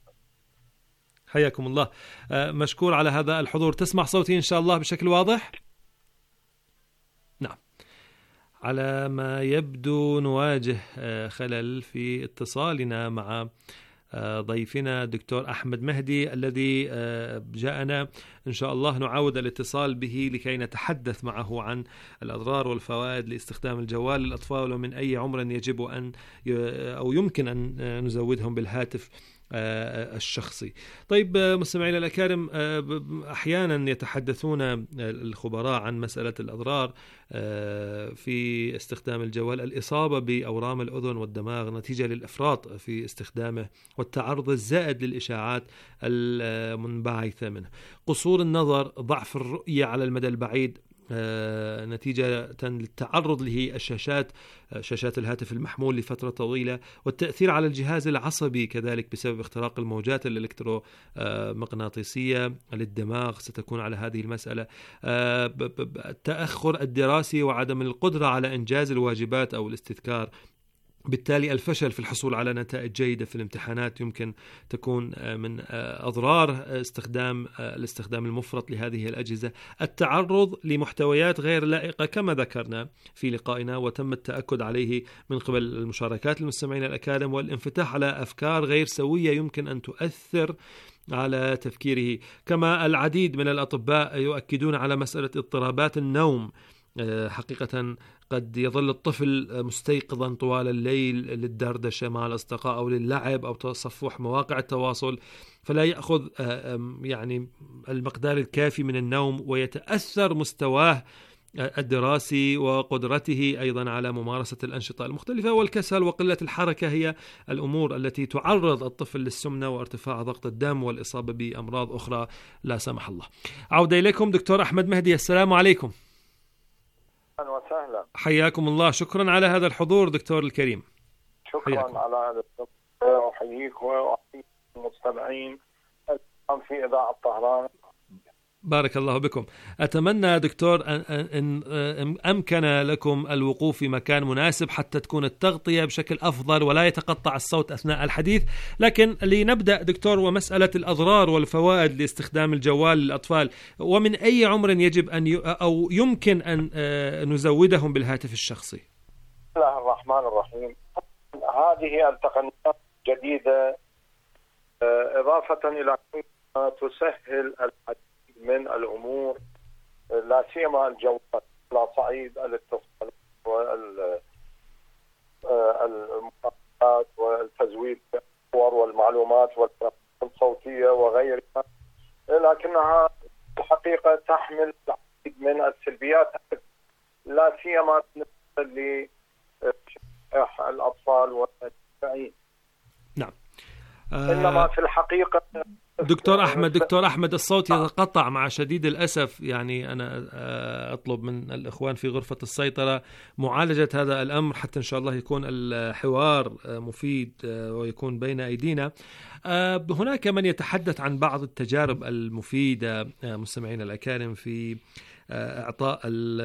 حياكم الله، مشكور على هذا الحضور. تسمع صوتي إن شاء الله بشكل واضح؟ نعم. على ما يبدو نواجه خلل في اتصالنا مع ضيفنا الدكتور أحمد مهدي الذي جاءنا. إن شاء الله نعاود الاتصال به لكي نتحدث معه عن الأضرار والفوائد لاستخدام الجوال للأطفال، ومن أي عمر يجب أن أو يمكن أن نزودهم بالهاتف الشخصي. طيب مستمعينا الأكارم، أحيانا يتحدثون الخبراء عن مسألة الأضرار في استخدام الجوال، الإصابة بأورام الأذن والدماغ نتيجة للإفراط في استخدامه، والتعرض الزائد للإشاعات المنبعثة منه، قصور النظر، ضعف الرؤية على المدى البعيد نتيجة للتعرض للشاشات، شاشات الهاتف المحمول لفترة طويلة، والتأثير على الجهاز العصبي كذلك بسبب اختراق الموجات الإلكترومغناطيسية للدماغ ستكون على هذه المسألة، التأخر الدراسي وعدم القدرة على إنجاز الواجبات أو الاستذكار، بالتالي الفشل في الحصول على نتائج جيدة في الامتحانات يمكن تكون من أضرار الاستخدام المفرط لهذه الأجهزة، التعرض لمحتويات غير لائقة كما ذكرنا في لقائنا وتم التأكد عليه من قبل المشاركات المستمعين الأكارم، والانفتاح على أفكار غير سوية يمكن أن تؤثر على تفكيره. كما العديد من الأطباء يؤكدون على مسألة اضطرابات النوم حقيقة قد يظل الطفل مستيقظا طوال الليل للدردشة مع الأصدقاء أو للعب أو تصفح مواقع التواصل، فلا يأخذ يعني المقدار الكافي من النوم، ويتأثر مستواه الدراسي وقدرته أيضا على ممارسة الأنشطة المختلفة. والكسل وقلة الحركة هي الأمور التي تعرض الطفل للسمنة وارتفاع ضغط الدم والإصابة بأمراض أخرى لا سمح الله. عودة إليكم دكتور أحمد مهدي، السلام عليكم. أهلا وسهلا. حياكم الله، شكرا على هذا الحضور دكتور الكريم. شكرا حياكم. على هذا الحضور، أحييك وأحيي المستمعين في إذاعة طهران. بارك الله بكم. أتمنى دكتور أن أمكن لكم الوقوف في مكان مناسب حتى تكون التغطية بشكل أفضل ولا يتقطع الصوت أثناء الحديث. لكن لنبدأ دكتور، ومسألة الأضرار والفوائد لاستخدام الجوال للأطفال، ومن أي عمر يجب أو يمكن أن نزودهم بالهاتف الشخصي؟ بسم الله الرحمن الرحيم. هذه التقنيات الجديدة إضافة إلى تسهل الحديث من الأمور، لا سيما الجوال على صعيد الاتصال والمقابلات والتزويد بالصور والمعلومات والصوتية وغيرها، لكنها الحقيقة تحمل العديد من السلبيات، لا سيما بالنسبة للأطفال والمدافعين. نعم. إنما في الحقيقة دكتور أحمد الصوت يتقطع مع شديد الأسف. يعني أنا أطلب من الإخوان في غرفة السيطرة معالجة هذا الأمر حتى إن شاء الله يكون الحوار مفيد ويكون بين أيدينا. هناك من يتحدث عن بعض التجارب المفيدة مستمعين الأكارم في إعطاء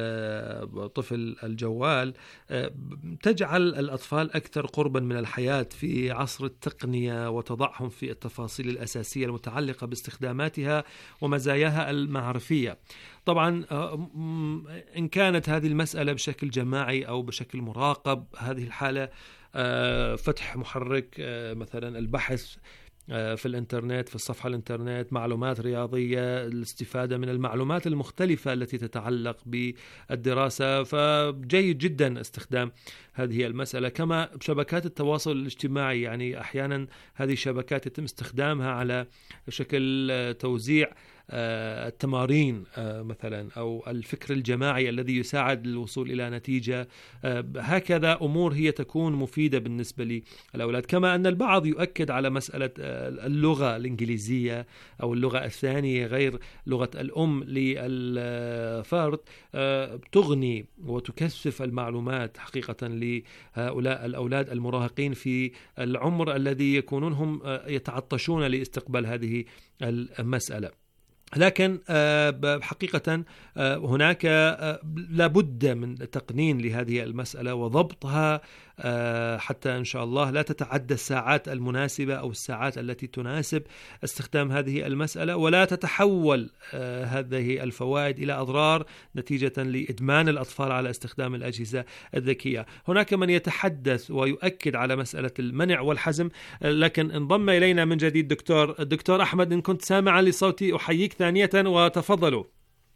الطفل الجوال تجعل الأطفال أكثر قربا من الحياة في عصر التقنية، وتضعهم في التفاصيل الأساسية المتعلقة باستخداماتها ومزاياها المعرفية. طبعا إن كانت هذه المسألة بشكل جماعي أو بشكل مراقب، هذه الحالة فتح محرك مثلا البحث في الإنترنت، في الصفحة الإنترنت، معلومات رياضية، الاستفادة من المعلومات المختلفة التي تتعلق بالدراسة، فجيد جدا استخدام هذه المسألة. كما شبكات التواصل الاجتماعي، يعني أحيانا هذه الشبكات يتم استخدامها على شكل توزيع التمارين مثلا، أو الفكر الجماعي الذي يساعد للوصول إلى نتيجة. هكذا أمور هي تكون مفيدة بالنسبة للأولاد. كما أن البعض يؤكد على مسألة اللغة الإنجليزية أو اللغة الثانية غير لغة الأم للفرد تغني وتكثف المعلومات حقيقة لهؤلاء الأولاد المراهقين في العمر الذي يكونون هم يتعطشون لاستقبال هذه المسألة. لكن حقيقة هناك لابد من تقنين لهذه المسألة وضبطها حتى إن شاء الله لا تتعدى الساعات المناسبة أو الساعات التي تناسب استخدام هذه المسألة، ولا تتحول هذه الفوائد إلى أضرار نتيجة لإدمان الأطفال على استخدام الأجهزة الذكية. هناك من يتحدث ويؤكد على مسألة المنع والحزم، لكن انضم إلينا من جديد دكتور أحمد، إن كنت سامعا لصوتي أحييك ثانية وتفضلوا.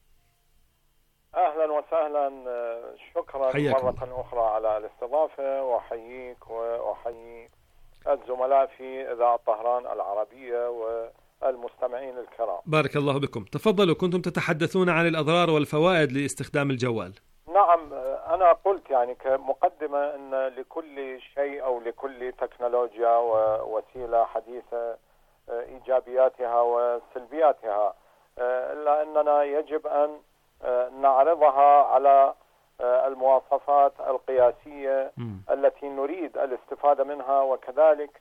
أهلا وسهلا، شكرا مرة أخرى على الاستضافة، وأحييك وأحيي الزملاء في إذاعة طهران العربية والمستمعين الكرام. بارك الله بكم. تفضلوا، كنتم تتحدثون عن الأضرار والفوائد لاستخدام الجوال. نعم، أنا قلت يعني كمقدمة أن لكل شيء أو لكل تكنولوجيا ووسيلة حديثة إيجابياتها وسلبياتها، إلا أننا يجب أن نعرضها على المواصفات القياسية التي نريد الاستفادة منها، وكذلك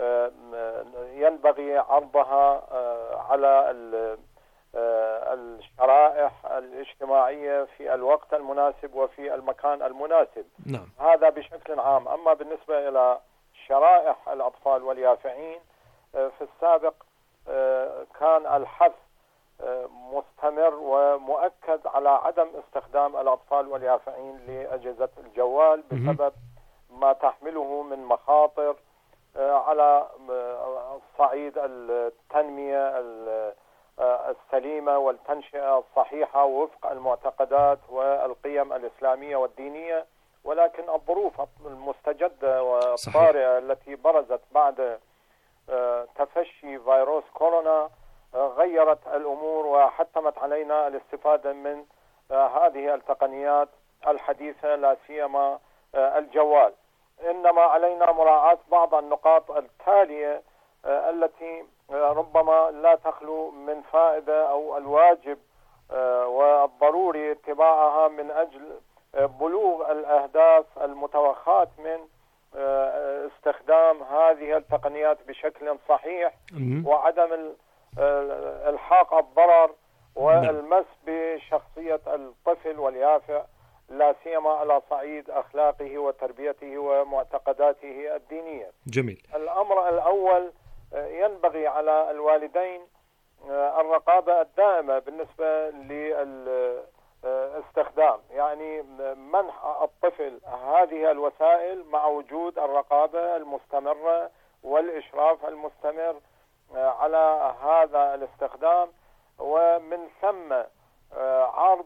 ينبغي عرضها على الشرائح الاجتماعي في الوقت المناسب وفي المكان المناسب. نعم. هذا بشكل عام. أما بالنسبة إلى شرائح الأطفال واليافعين، في السابق كان الحث مستمر ومؤكد على عدم استخدام الأطفال واليافعين لأجهزة الجوال بسبب ما تحمله من مخاطر على صعيد التنمية السليمة والتنشئة الصحيحة وفق المعتقدات والقيم القيم الإسلامية والدينية، ولكن الظروف المستجدة والطارئة التي برزت بعد تفشي فيروس كورونا غيرت الأمور وحتمت علينا الاستفادة من هذه التقنيات الحديثة، لا سيما الجوال. إنما علينا مراعاة بعض النقاط التالية التي ربما لا تخلو من فائدة، أو الواجب والضروري اتباعها من أجل بلوغ الأهداف المتوخاة من استخدام هذه التقنيات بشكل صحيح، وعدم الحاق الضرر والمس بشخصية الطفل واليافع، لا سيما على صعيد أخلاقه وتربيته ومعتقداته الدينية. جميل. الأمر الأول، ينبغي على الوالدين الرقابة الدائمة بالنسبة للاستخدام، يعني منح الطفل هذه الوسائل مع وجود الرقابة المستمرة والإشراف المستمر على هذا الاستخدام، ومن ثم عرض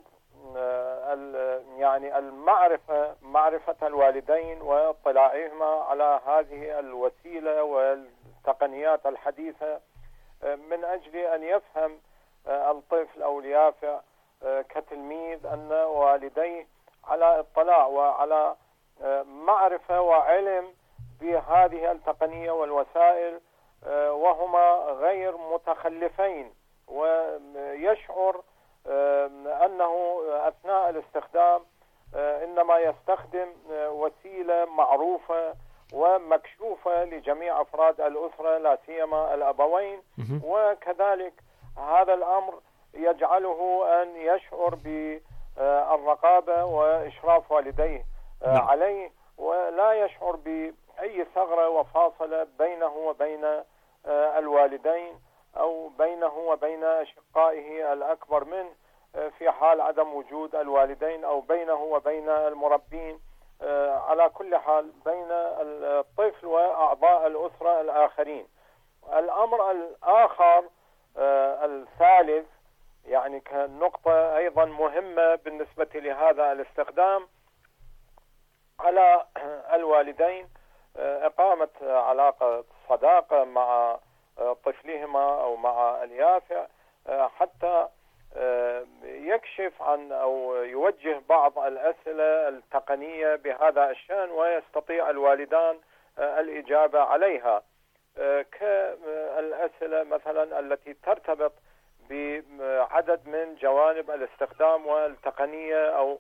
يعني معرفة الوالدين واطلاعهما على هذه الوسيلة والتقنيات الحديثة، من أجل أن يفهم الطفل أو اليافع كتلميذ أن والديه على اطلاع وعلى معرفة وعلم بهذه التقنية والوسائل، وهما غير متخلفين، ويشعر أنه أثناء الاستخدام إنما يستخدم وسيلة معروفة ومكشوفة لجميع أفراد الأسرة، لا سيما الأبوين، وكذلك هذا الأمر يجعله أن يشعر بالرقابة وإشراف والديه عليه، ولا يشعر بأي ثغرة وفاصلة بينه وبين الوالدين أو بينه وبين أشقائه الأكبر منه في حال عدم وجود الوالدين، أو بينه وبين المربين، على كل حال بين الطفل وأعضاء الأسرة الآخرين. الأمر الآخر الثالث، يعني كنقطة أيضا مهمة بالنسبة لهذا الاستخدام، على الوالدين إقامة علاقة صداقة مع طفلهما أو مع اليافع، حتى يكشف عن أو يوجه بعض الأسئلة التقنية بهذا الشأن، ويستطيع الوالدان الإجابة عليها، كالأسئلة مثلا التي ترتبط بعدد من جوانب الاستخدام والتقنية، أو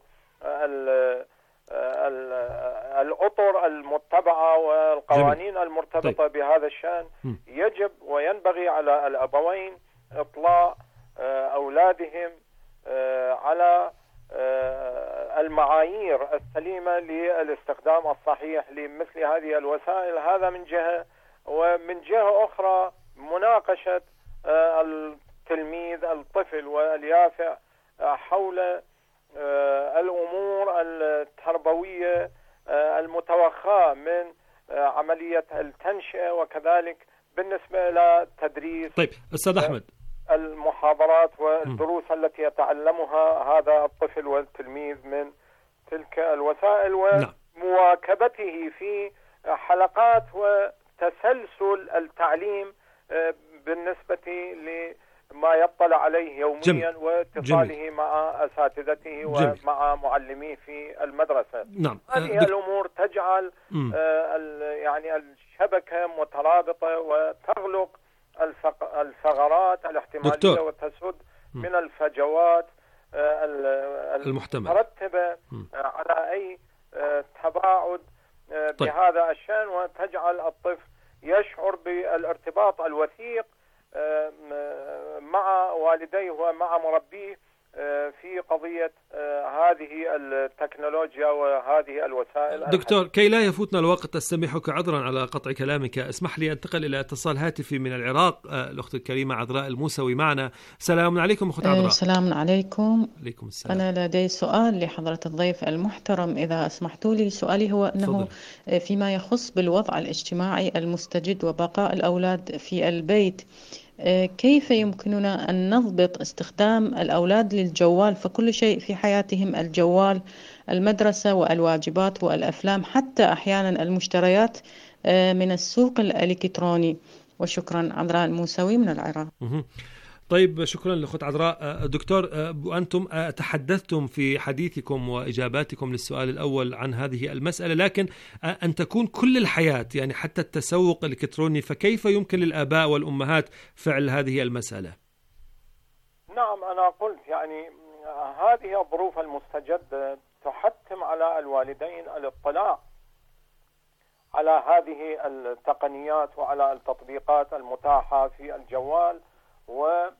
الأطر المتبعة والقوانين المرتبطة بهذا الشأن. يجب وينبغي على الأبوين إطلاع أولادهم على المعايير السليمة للاستخدام الصحيح لمثل هذه الوسائل، هذا من جهة، ومن جهة أخرى مناقشة التلميذ الطفل واليافع حول الأمور التربوية المتوخاة من عملية التنشئة، وكذلك بالنسبة إلى تدريس أستاذ أحمد المحاضرات والدروس التي يتعلمها هذا الطفل والتلميذ من تلك الوسائل، ومواكبته في حلقات وتسلسل التعليم بالنسبة لما يطلع عليه يوميا واتصاله مع أساتذته ومع معلميه في المدرسة. هذه الأمور تجعل يعني الشبكة مترابطة وتغلق الثغرات الاحتمالية وتسد من الفجوات المترتبة على أي تباعد بهذا الشأن، وتجعل الطفل يشعر بالارتباط الوثيق مع والديه ومع مربيه في قضية هذه التكنولوجيا وهذه الوسائل. دكتور، كي لا يفوتنا الوقت أستمحك عذرا على قطع كلامك، اسمح لي أنتقل إلى اتصال هاتفي من العراق. الأخت الكريمة عذراء الموسوي معنا. سلام عليكم أخت عذراء. سلام عليكم. عليكم السلام. أنا لدي سؤال لحضرة الضيف المحترم إذا أسمحتوا لي. سؤالي هو أنه فيما يخص بالوضع الاجتماعي المستجد وبقاء الأولاد في البيت، كيف يمكننا أن نضبط استخدام الأولاد للجوال؟ فكل شيء في حياتهم الجوال، المدرسة والواجبات والأفلام، حتى أحيانا المشتريات من السوق الإلكتروني. وشكرا. عذراء الموسوي من العراق. طيب، شكرا لأخت عذراء. دكتور، أنتم تحدثتم في حديثكم وإجاباتكم للسؤال الأول عن هذه المسألة، لكن أن تكون كل الحياة، يعني حتى التسوق الإلكتروني، فكيف يمكن للآباء والأمهات فعل هذه المسألة؟ نعم، أنا قلت يعني هذه الظروف المستجدة تحتم على الوالدين الاطلاع على هذه التقنيات وعلى التطبيقات المتاحة في الجوال، وحصر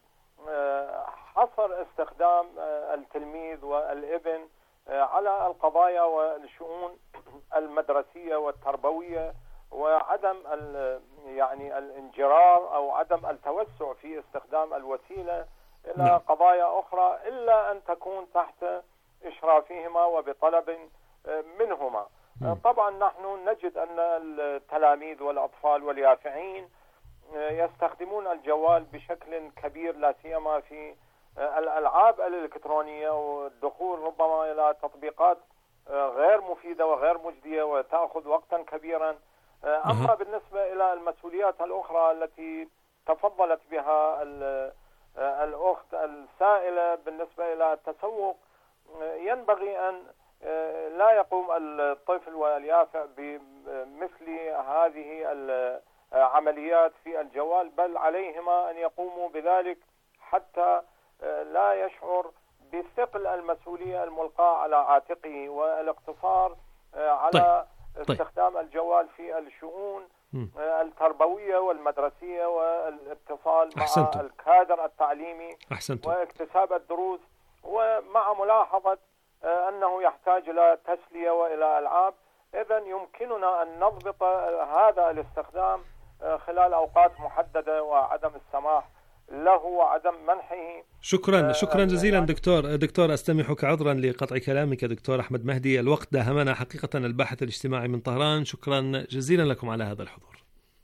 استخدام التلميذ والابن على القضايا والشؤون المدرسية والتربوية، وعدم يعني الانجرار أو عدم التوسع في استخدام الوسيلة إلى قضايا أخرى إلا أن تكون تحت إشرافهما وبطلب منهما. طبعا نحن نجد أن التلاميذ والأطفال واليافعين يستخدمون الجوال بشكل كبير، لا سيما في الألعاب الإلكترونية، والدخول ربما إلى تطبيقات غير مفيدة وغير مجدية وتأخذ وقتا كبيرا. أما بالنسبة إلى المسؤوليات الأخرى التي تفضلت بها الأخت السائلة بالنسبة إلى التسوق، ينبغي أن لا يقوم الطفل واليافع بمثل هذه العمليات في الجوال، بل عليهما أن يقوموا بذلك حتى لا يشعر بثقل المسؤولية الملقاة على عاتقه والاقتصار على استخدام الجوال في الشؤون التربوية والمدرسية والاتصال مع الكادر التعليمي واكتساب الدروس، ومع ملاحظة أنه يحتاج إلى تسلية وإلى ألعاب. إذن يمكننا أن نضبط هذا الاستخدام خلال أوقات محددة، وعدم السماح له وعدم منحه. شكرا جزيلا دكتور أستمحك عذرا لقطع كلامك. دكتور أحمد مهدي، الوقت داهمنا حقيقة، الباحث الاجتماعي من طهران. شكرا جزيلا لكم على هذا الحضور.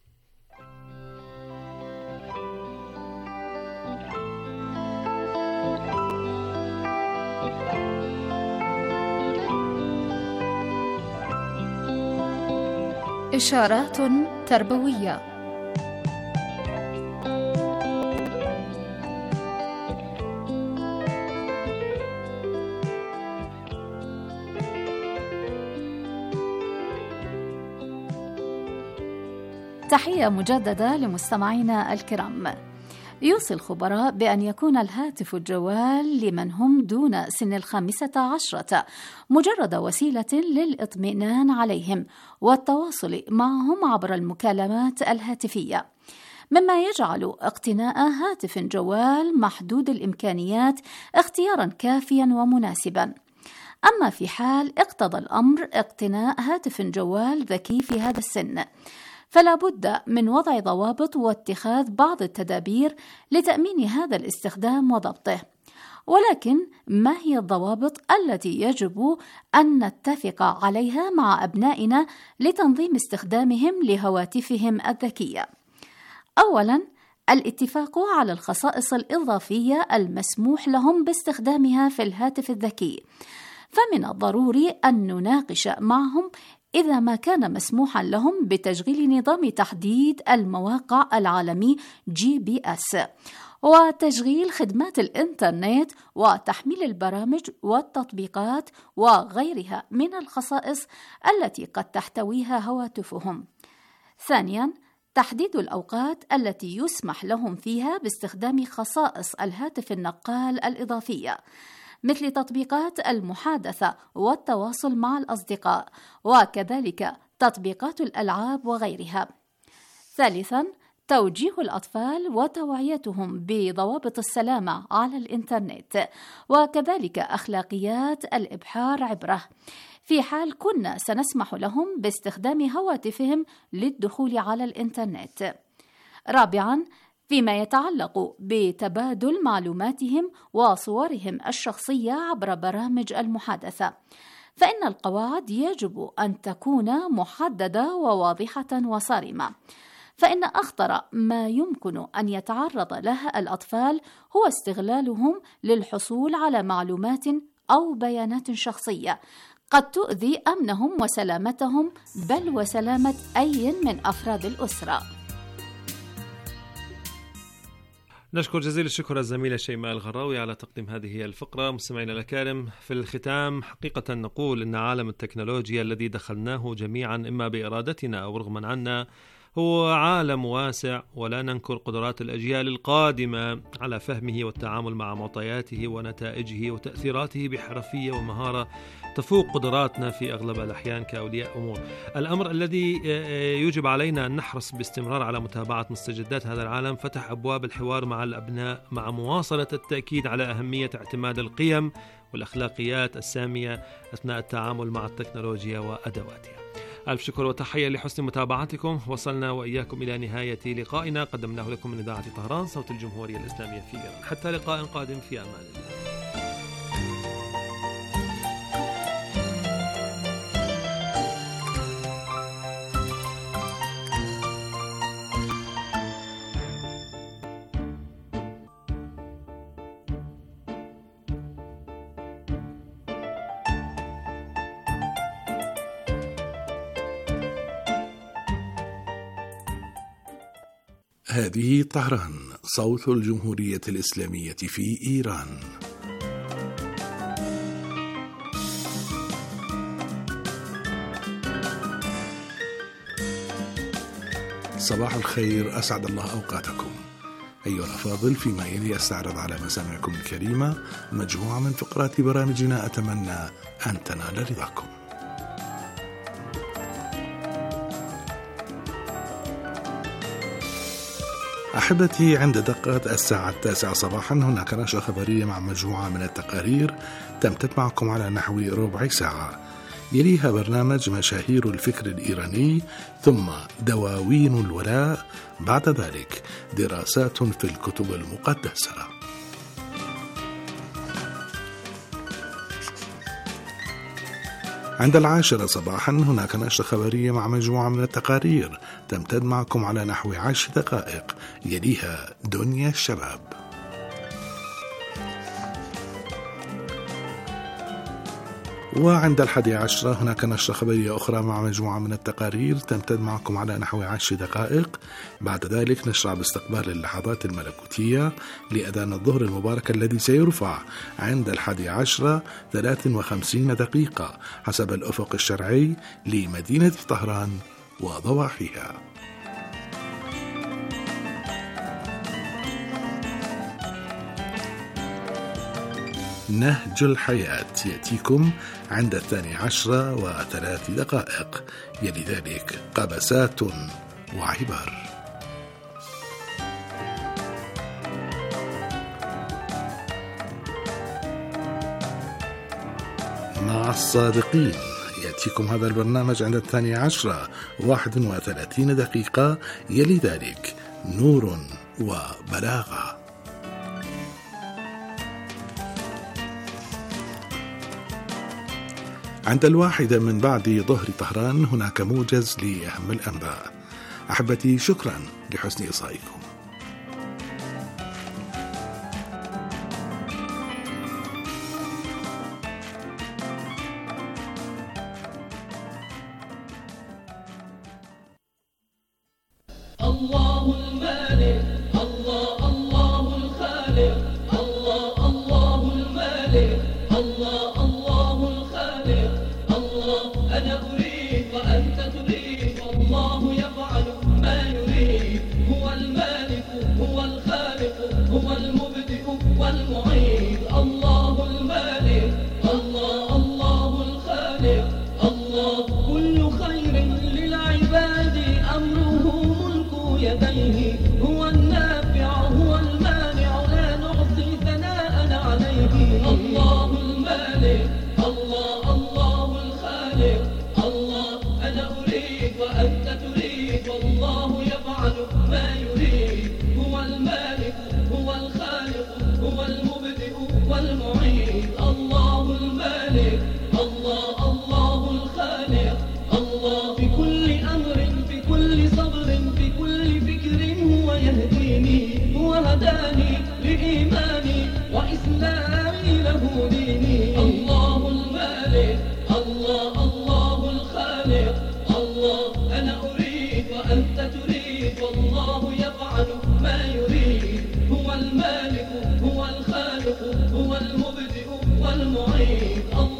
إشارات تربوية. تحية مجددة لمستمعينا الكرام. يوصي الخبراء بأن يكون الهاتف الجوال لمن هم دون سن 15 مجرد وسيلة للإطمئنان عليهم والتواصل معهم عبر المكالمات الهاتفية، مما يجعل اقتناء هاتف جوال محدود الإمكانيات اختيارا كافيا ومناسبا. أما في حال اقتضى الأمر اقتناء هاتف جوال ذكي في هذا السن، فلا بد من وضع ضوابط واتخاذ بعض التدابير لتأمين هذا الاستخدام وضبطه. ولكن ما هي الضوابط التي يجب أن نتفق عليها مع أبنائنا لتنظيم استخدامهم لهواتفهم الذكية؟ أولاً، الاتفاق على الخصائص الإضافية المسموح لهم باستخدامها في الهاتف الذكي، فمن الضروري أن نناقش معهم إذا ما كان مسموحا لهم بتشغيل نظام تحديد المواقع العالمي GPS وتشغيل خدمات الإنترنت وتحميل البرامج والتطبيقات وغيرها من الخصائص التي قد تحتويها هواتفهم. ثانياً، تحديد الأوقات التي يسمح لهم فيها باستخدام خصائص الهاتف النقال الإضافية، مثل تطبيقات المحادثة والتواصل مع الأصدقاء، وكذلك تطبيقات الألعاب وغيرها. ثالثاً، توجيه الأطفال وتوعيتهم بضوابط السلامة على الإنترنت، وكذلك أخلاقيات الإبحار عبره في حال كنا سنسمح لهم باستخدام هواتفهم للدخول على الإنترنت. رابعاً، فيما يتعلق بتبادل معلوماتهم وصورهم الشخصية عبر برامج المحادثة، فإن القواعد يجب أن تكون محددة وواضحة وصارمة، فإن أخطر ما يمكن أن يتعرض له الأطفال هو استغلالهم للحصول على معلومات أو بيانات شخصية قد تؤذي أمنهم وسلامتهم بل وسلامة أي من أفراد الأسرة. نشكر جزيل الشكر الزميلة شيماء الغراوي على تقديم هذه الفقرة. مستمعينا الكرام، في الختام حقيقة نقول أن عالم التكنولوجيا الذي دخلناه جميعا إما بإرادتنا أو رغما عنا هو عالم واسع، ولا ننكر قدرات الأجيال القادمة على فهمه والتعامل مع معطياته ونتائجه وتأثيراته بحرفية ومهارة تفوق قدراتنا في أغلب الأحيان كأولياء أمور. الأمر الذي يجب علينا أن نحرص باستمرار على متابعة مستجدات هذا العالم فتح أبواب الحوار مع الأبناء مع مواصلة التأكيد على أهمية اعتماد القيم والأخلاقيات السامية أثناء التعامل مع التكنولوجيا وأدواتها. ألف شكر وتحية لحسن متابعتكم. وصلنا وإياكم إلى نهاية لقائنا قدمناه لكم من إذاعة طهران صوت الجمهورية الإسلامية في إيران. حتى لقاء قادم، في أمان الله. هذه طهران صوت الجمهورية الإسلامية في إيران. صباح الخير، أسعد الله أوقاتكم أيها الأفاضل. فيما يلي أستعرض على مسامعكم الكريمة مجموعة من فقرات برامجنا أتمنى أن تنال رضاكم. أحبتي، عند دقة الساعة 9 صباحا هناك نشرة خبرية مع مجموعة من التقارير تمتد معكم على نحو ربع ساعة، يليها برنامج مشاهير الفكر الإيراني، ثم دواوين الولاء، بعد ذلك دراسات في الكتب المقدسة. عند 10 صباحا هناك نشرة خبرية مع مجموعة من التقارير تمتد معكم على نحو 10 دقائق، يليها دنيا الشباب. وعند 11 هناك نشرة خبرية أخرى مع مجموعة من التقارير تمتد معكم على نحو 10 دقائق. بعد ذلك نشرع باستقبال اللحظات الملكوتية لأذان الظهر المبارك الذي سيرفع عند 11 53 دقيقة حسب الأفق الشرعي لمدينة طهران وضواحيها. نهج الحياة يأتيكم عند 12 و3 دقائق، يلي ذلك قبسات وعبر. مع الصادقين يأتيكم هذا البرنامج عند 12 و31 دقيقة، يلي ذلك نور وبلاغة. عند 1 من بعد ظهر طهران هناك موجز لأهم الأنباء. أحبتي، شكرا لحسن إصغائكم. الله المالك، الله الله الخالق، الله الله المالك، الله الله الخالق، الله أنا أريد وأنت تريد، والله يفعل ما يريد. هو المالك، هو الخالق، هو المبدئ والمعيد. الله المالك، الله الله الخالق، الله كل خير للعباد أمره يديه. هو النافع، هو المانع، لا نعطي ثناء عليه. الله المالك، الله الله الخالق، الله أنا أريد وأنت تريد، والله يفعل ما يريد. هو المالك، هو الخالق، هو المبدئ والمعيد. الله المالك.